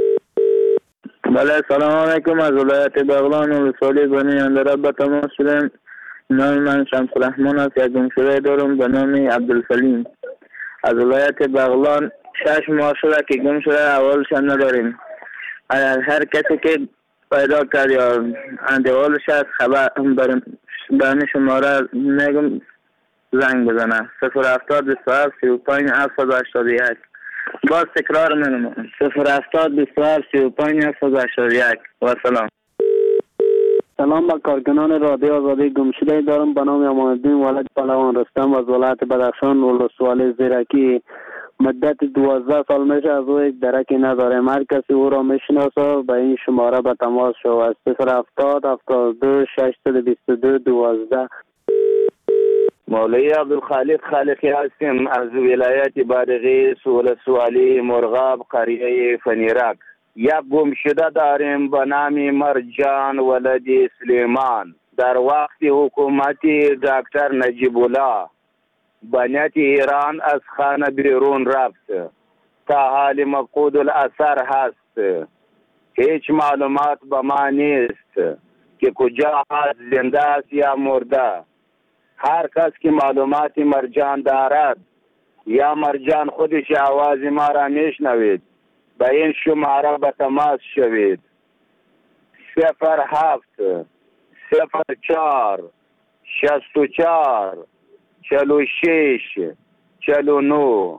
بله، سلام علیکم. از ولایت بغلان و ولسوالی بنی اندراب به تماس شدیم. نام من شمس الرحمن است. یک گمشده دارم به نام عبدالسلیم. از ولایت بغلان شش ماه شده که گم شده، اولش هم نداریم. هر کسی که پیدا کرد یا اندوالش هست خبر برمی شماره میگم زنگ بزنه. صفر هفتاد بیست و هفت سی و پنج هفتصد و هشتاد و یک. باز تکرار می‌کنم. صفر هفتاد بیست و هفت سی و پنج هفتصد و هشتاد و یک. و سلام. سلام به کارکنان رادیو آزادی. گمشده دارم به نام امان‌الدین ولد پهلوان رستم از ولایت بدخشان ولسوالی زیرکی. مدت دوازده سال میشه از او یک درکی نداریم. هر کسی او را میشناسه به این شماره به تماس شود. صفر هفتاد هفتاد و دو ششصد و بیست و دو دوازده. مولوی عبدالخالق خالقی هستیم از ولایت بادغیس ولسوالی مرغاب قریه فنیرک. یک گمشده داریم به نام مرجان ولد سلیمان در وقت حکومت دکتر نجیب الله بنیت ایران از خانه بیرون رفت، تا حال مفقود الاثر هست. هیچ معلومات به ما نیست که کجا هست، زنده است یا مرده. هر کس که معلومات مرجان دارد یا مرجان خودش آواز ما را میشنوید به این شماره به تماس شوید: صفر هفت صفر چهار شست و چهار چهل و شش چهل و نه.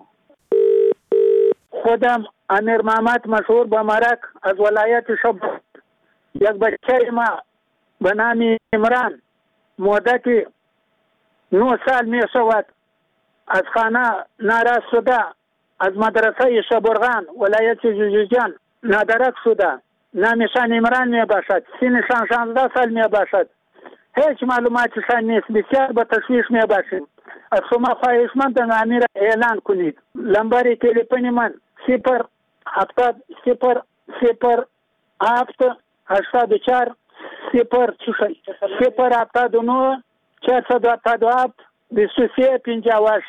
خودم امیر محمد مشهور به مرک از ولایت شبرغان، یک بچه ما به نام عمران مدت نه سال می شود از خانه ناراض شده، از مدرسه شبرغان ولایت جوزجان نادرک شده. نامشان عمران می باشد، سنشان شانزده سال می باشد. هیچ معلوماتشان نیست، بسیار به تشویش می باشد. از شما خواهشمندم امیر اعلان کنید. لمبر تلفن من صفر هفتاد صفر صفر هفت هشتاد و چهار صفر صفر هفتاد و نه چهارصد و هفتاد و هفت بیست و سه پنجاه و هشت.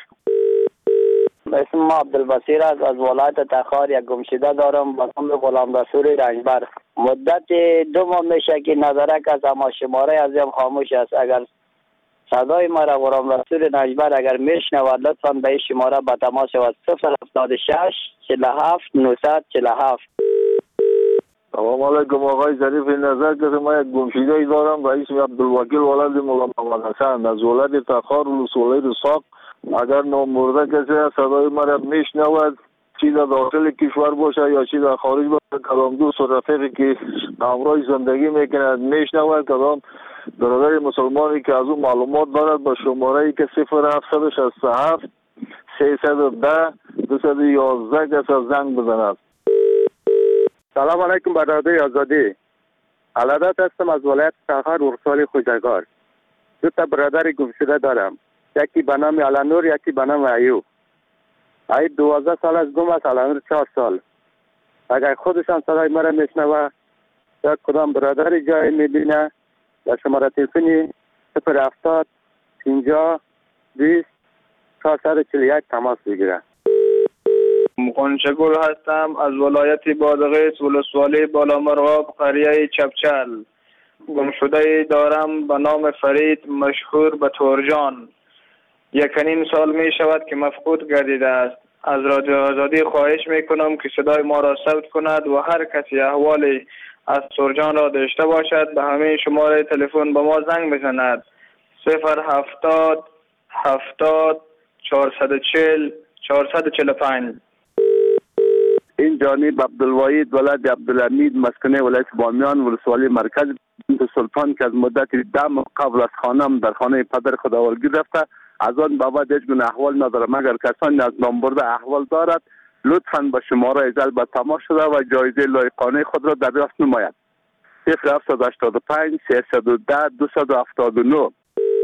اسم ما عبدالبصیر است، از ولایت تخار یک گمشده دارم به نام غلام رسول رنجبر. مدت دو ماه میشه که نظرک از اما شماره ازم خاموش است. اگر صدای ما را غلام رسول رنجبر اگر میشنود لطفا به این شماره به تماس شود: صفر هفتاد و شش چهل و هفت نهصد چهل و هفت. سلام علیکم آقای ظریف نظر که ما یک گمشده ای دارم به اسم عبدالوکیل ولد مولا محمد حسن از ولایت تخار ولسوالی رساق. اگر نامرده کسی صدای ما را میشنود، چی در داخل کشور باشه یا چی در خارج باشه، کدام دوست و رفیقی که همراه زندگی میکند میشنود، کدام برادر مسلمانی که از اون معلومات دارد به شماره ای که صفر هفتصد و شصت و هفت سیصد و ده دویست و یازده کس از زنگ بزند. سلام علیکم برادر آزادی. علادت هستم از ولایت تخار ولسوالی خوزگار. دو تا برادر گمشده دارم، یکی به نام علانور یکی به نام ایوب. ایوب دوازده سال از گم است، علانور چهار سال. اگر خودشان صدای مرا میشنوه یا کدام برادر جای میبینه یا شماره تلفنی صفر هفتاد پنجاه بیست چهارصد و چهل و یک تماس بگیره. مقنچگل هستم از ولایت بادغیس ولسوالی بالامرغاب قریه چپچل. گمشده دارم به نام فرید مشهور به تورجان. یک نیم سال می شود که مفقود گردیده است. از رادیو آزادی خواهش می کنم که صدای ما را ثبت کند و هر کسی احوالی از تورجان را داشته باشد به همه شماره تلفن به ما زنگ بزند: صفر هفتاد هفتاد چهارصد و چهل چهارصد و چهل و پنج. این جانب عبدالوحید ولد عبدالحمید مسکن ولایت بامیان ولسوالی مرکز بنت سلطان که از مدت ده ماه قبل از خانم در خانه پدر خداوندگی رفته، از آن بابت هیچ گونه احوال ندارم. اگر کسانی از نامبرده احوال دارد لطفاً به شماره ازل به تماس شده و جایزه لایقانه خود را دریافت نماید: صفر هفتصد و هشتاد و پنج سیصد و ده دویست و هفتاد و نه.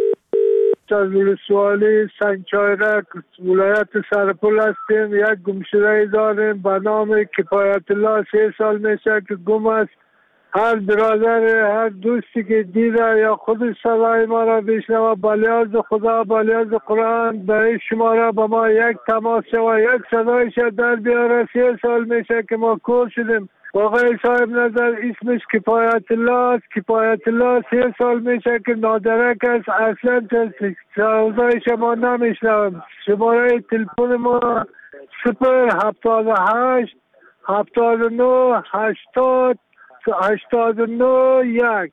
از ولسوالی سنگچایرک ولایت سرپل هستیم. یک گمشده داریم به نام کفایت الله، سه سال میشه که گم است. هر برادر هر دوستی که دیده یا خود صدای ما را بشنوه به لحاظ خدا به لحاظ قرآن به این شماره به ما یک تماس شوه، یک صدایش در بیاره. سه سال میشه که ما کور شدیم. آقای صاحب نظر اسمش کفایت الله است. کفایت الله سه سال میشه که نادرک است، اصلا صدایش ما نمیشنویم. شماره تلفن ما صفر هفتاد و هشت هفتاد و نه هشتاد هشتاد و نه یک.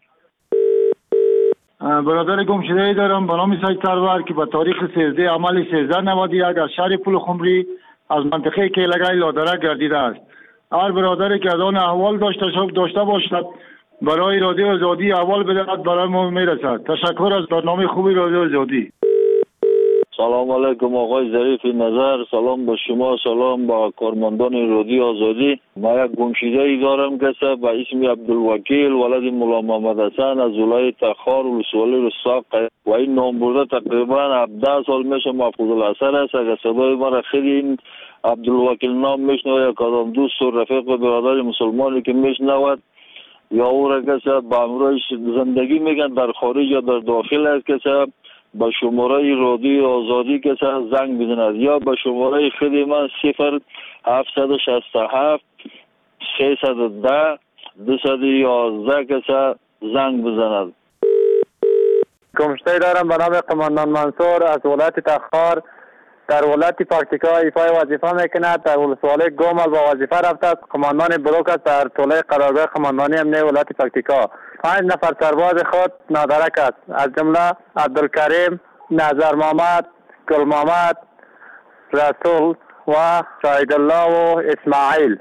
برادر گمشده ای دارم به نام سید سرور که به تاریخ سیزده عمل سیزده نود و یک از شهر پول خمری از منطقه کیلگای لادرک گردیده است. هر برادری که از آن احوال داشته داشته باشد برای رادیو آزادی احوال بدهد برای ما میرسد. تشکر از برنامه خوبی رادیو آزادی. سلام علیکم آقای ظریف نظر. سلام به شما، سلام به کارمندان رادیو آزادی. ما یک گمشده ای دارم که به اسم عبدالوکیل ولد مولا محمد حسن از ولایت تخار ولسوالی رساق و این نام برده تقریبا هفده سال میشه مفقود الاثر است. اگر صدای ما را خیلی این عبدالوکیل نام میشنوه یا کدام دوست و رفیق و برادر مسلمانی که میشنود یا او را کسی با امروز زندگی میگن در خارج یا در داخل است کسی با شماره رادیو آزادی کسی زنگ بزند یا با شماره خود من صفر هفتصد شصت و هفت سیصد و ده دویست و یازده کسی زنگ بزند. گمشته دارم به نام قماندان منصور از ولایت تخار در ولایت پکتیکا ایفای وظیفه میکند. در ولسوالی گومل با وظیفه رفته است. قماندان بلوک است در طوله قرارگاه قماندانی امنیه ولایت پکتیکا. پنج نفر سرباز خود نادرک است، از جمله عبدالکریم، نظر محمد، گل محمد، رسول و شاهد الله و اسماعیل.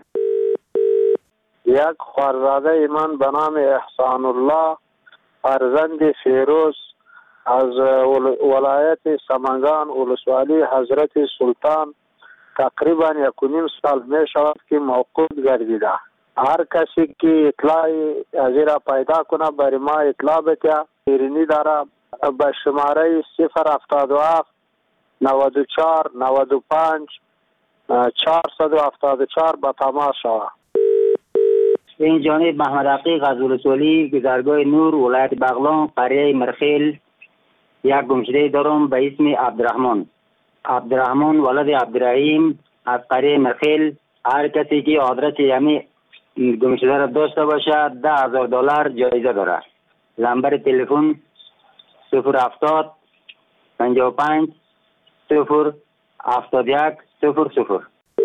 یک خوارزاده من به نام احسان الله فرزند فیروز از ولایت سمنگان ولسوالی حضرت سلطان تقریبا یک و نیم سال می شود که موقوف گردیده. هر کسی که اطلاع از را پیدا کنه برای ما اطلاع بده. ایرانی داره به شماره صفر هفتاد و هفت نود و چهار نود و پنج چهارصد و هفتاد و چهار به تماس شود. این جانب محمد عقیق از ولسوالی گذرگاه نور ولایت بغلان قریه مرخیل یک گمشده دارم به اسم عبدالرحمن. عبدالرحمن ولد عبدالرحیم از قریه مرخیل. هر کسی که آدرس یمی گمشده را داشته باشد ده هزار دلار جایزه دارد. نمبر تلفن صفر هفتاد پنجاه و پنج صفر هفتاد و یک صفر صفر.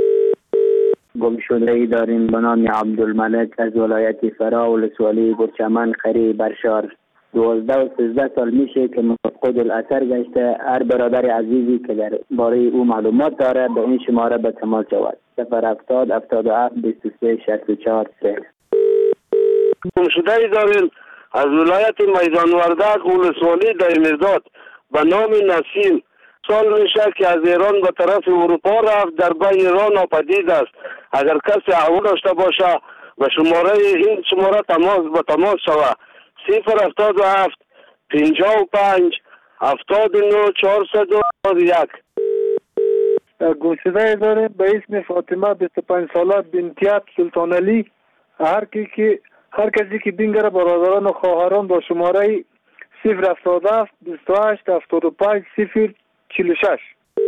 گمشده ای داریم به نام عبدالملک از ولایت فرا ولسوالی گرچمن قریه برشار. دوازده و سیزده سال میشه که مفقود الاثر گشته. هر برادر عزیزی که در باره او معلومات داره به این شماره به تماس شود. صفر هفتاد هفتاد و هفت بیست و سه شصت و چهار سه. گمشده ای داریم از ولایت میدان وردک ولسوالی دایمیرداد به نام نسیم. سال میشه که از ایران به طرف اروپا رفت، در بین ایران ناپدید است. اگر کسی احوال داشته باشه به شماره این شماره تماس به تماس شود. صفر هفتاد و هفت پنجاه و پنج هفتاد و نه چهارصد و یک. گمشده داریم به اسم فاطمه بیست و پنج ساله بنتیات سلطان علی. هر کی که هر کسی که بینگره برادران و خواهران با شماره صفر هفتاد و هفت بیست و هشت هفتاد و پنج صفر چهل و شش.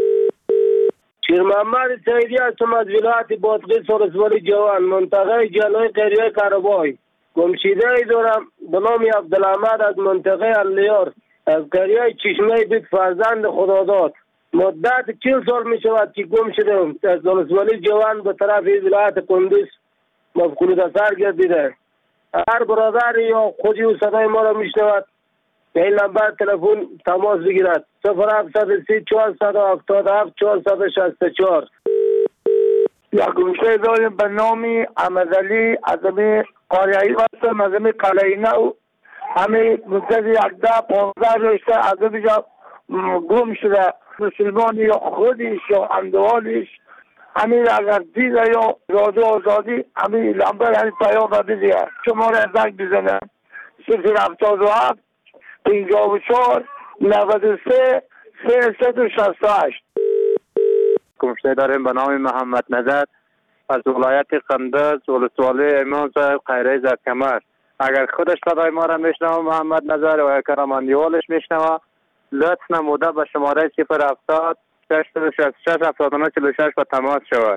شیر محمد سیدی هستم از ولایت بادغیس ولسوالی جوان منطقه جلوی قریه کربای. گمشده ای دارم به نام عبدالحمد از منطقه الیار از قریه چشمه بیت فرزند خداداد. مدت چهل سال می شود که گم شدم. از ولسوالی جوان به طرف ولایت کندوز مفقود اثر گردیده. هر برادر یا خودی و صدای ما را می شنود به این نمبر تلفن تماس بگیرد. صفر هفتصد و سی چهارصد و هفتاد و هفت چهارصد و شصت و چهار. یا گمشده داریم به نام احمدعلی از امی قاریایی هستم از امی قلعه نو. همه مدت یکده پانزده رشته از امی جا گم شده. مسلمان یا خودش یا اندوالش همین اگر دیده یا رادیو آزادی همین لمبر همین پیام را دیده شما را زنگ بزنم. صفر هفتاد و هفت پنجاه و چهار نود و سه سیصد و شصت و هشت. گمشده داریم به نام محمد نظر از ولایت قندز ولسوالی امام صاحب خیره زرکمر. اگر خودش صدای ما را میشنوه محمد نظر و یا کرماندیوالش میشنوه لطف نموده به شماره صفر هفتاد شصت و شش هفتاد و نه چهل و شش به تماس شود.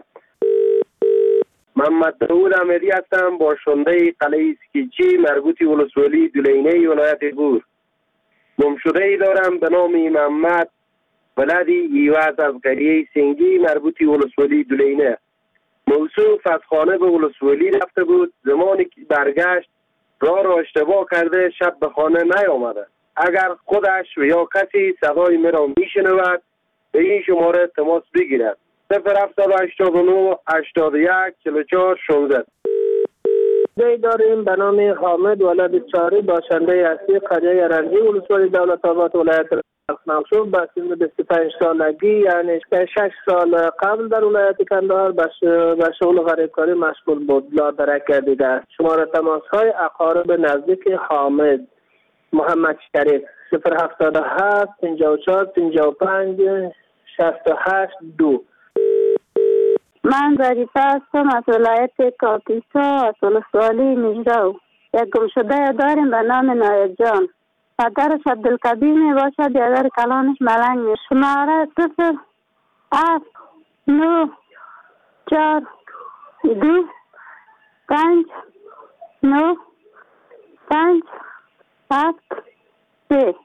محمد داود امیری هستم باشنده قلعه اسکیچی مربوطی ولسوالی دولینه ولایت بور. گمشده ای دارم به نام محمد ولدی ایواز از قریه سنگی مربوطی ولسوالی دولینه. موصوف از خانه به ولسوالی رفته بود. زمانی که برگشت راه را اشتباه کرده شب به خانه نیامده. اگر خودش و یا کسی صدای مرا میشنود به این شماره تماس بگیرد. صفر هفتاد و هشتاد و نه هشتاد و یک چهل و چهار شانزده. دی داریم به نام حامد ولد چاری باشنده اصلی قریه رنجی ولسوالی دولت آباد ولایت منصور با سن بیست و پنج سالگی یعنی شش سال قبل در ولایت کندهار به شغل غریبکاری مشغول بود. لادرک گردیده است. شماره تماس های اقارب نزدیک حامد محمد شریف صفر هفتاد و هفت پنجاه و چهار پنجاه و پنج شصت و هشت دو. من ظریفه هستم از ولایت کاپیسا از ولسوالی مجرو. یک گمشده داریم به نام نایب جان. پدرش عبدالکبیر می باشد، بیادر کلانش ملنگ می. شماره صفر هفت نو چار دو پنج نو پنج هفت سه.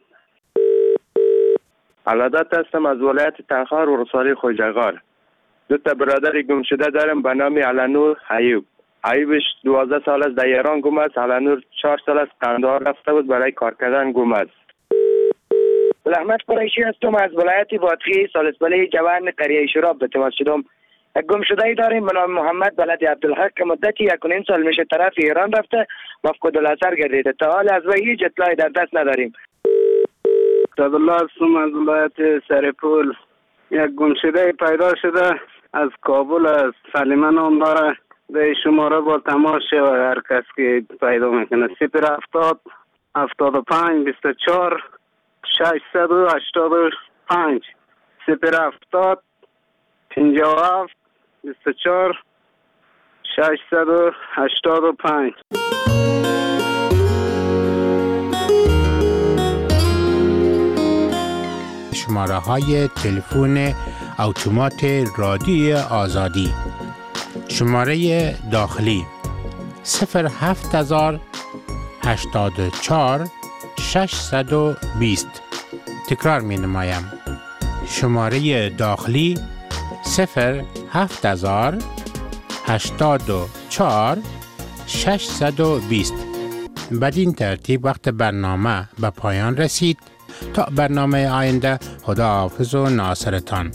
علادت هستم از ولایت تنخار و رسالی خوجغار. دو تا برادر گم شده دارم به نام علنور ایوب. ایوبش دوازده سال است در ایران گم است. علنور چهار سال است قندهار رفته بود برای کار کردن گم است. احمد قریشی هستم از ولایت بادغیس. سالسبله جوان قریه شراب به تماس شدم. یک گم شده ای داریم به نام محمد بلد عبدالحق که مدتی یک و نیم سال میشه طرف ایران رفته، مفقود الاثر گردیده. تا حال از وی هیچ اطلاعی در دست نداریم. عبدالله هستم از ولایت سرپول. یک گم شده پیدا شده از کابل است. سلیمان نام داره. به شماره با تماس شود هر کس که پیدا میکنه. صفر هفتاد هفتاد و پنج بیست و چهار ششصد و هشتاد و پنج. صفر هفتاد پنجاه و هفت بیست و چهار ششصد و هشتاد و پنج. شماره های تلفن اتومات رادیوی آزادی. شماره داخلی صفر هفت هزار هشتاد و چهار ششصد و بیست. تکرار می نمایم. شماره داخلی صفر هفت هزار هشتاد و چهار ششصد و بیست. بدین ترتیب وقت برنامه به پایان رسید. تا برنامه آینده، خدا حافظ و ناصرتان.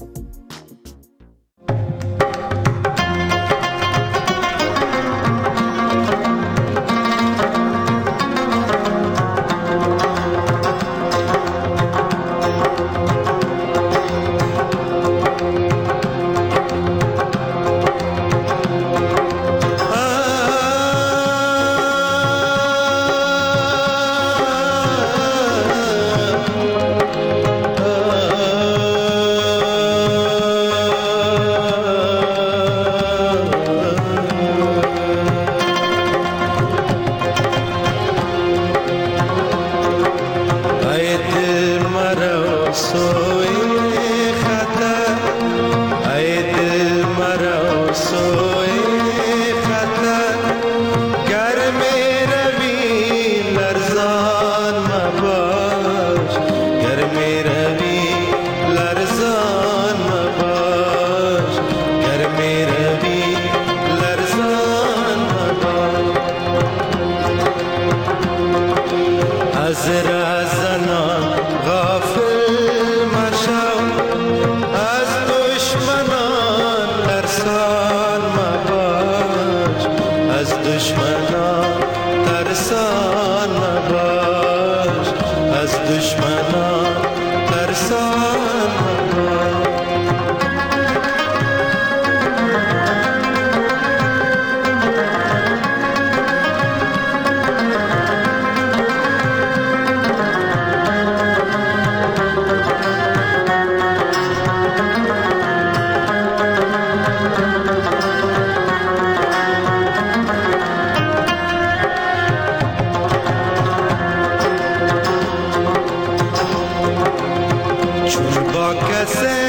چون با کسی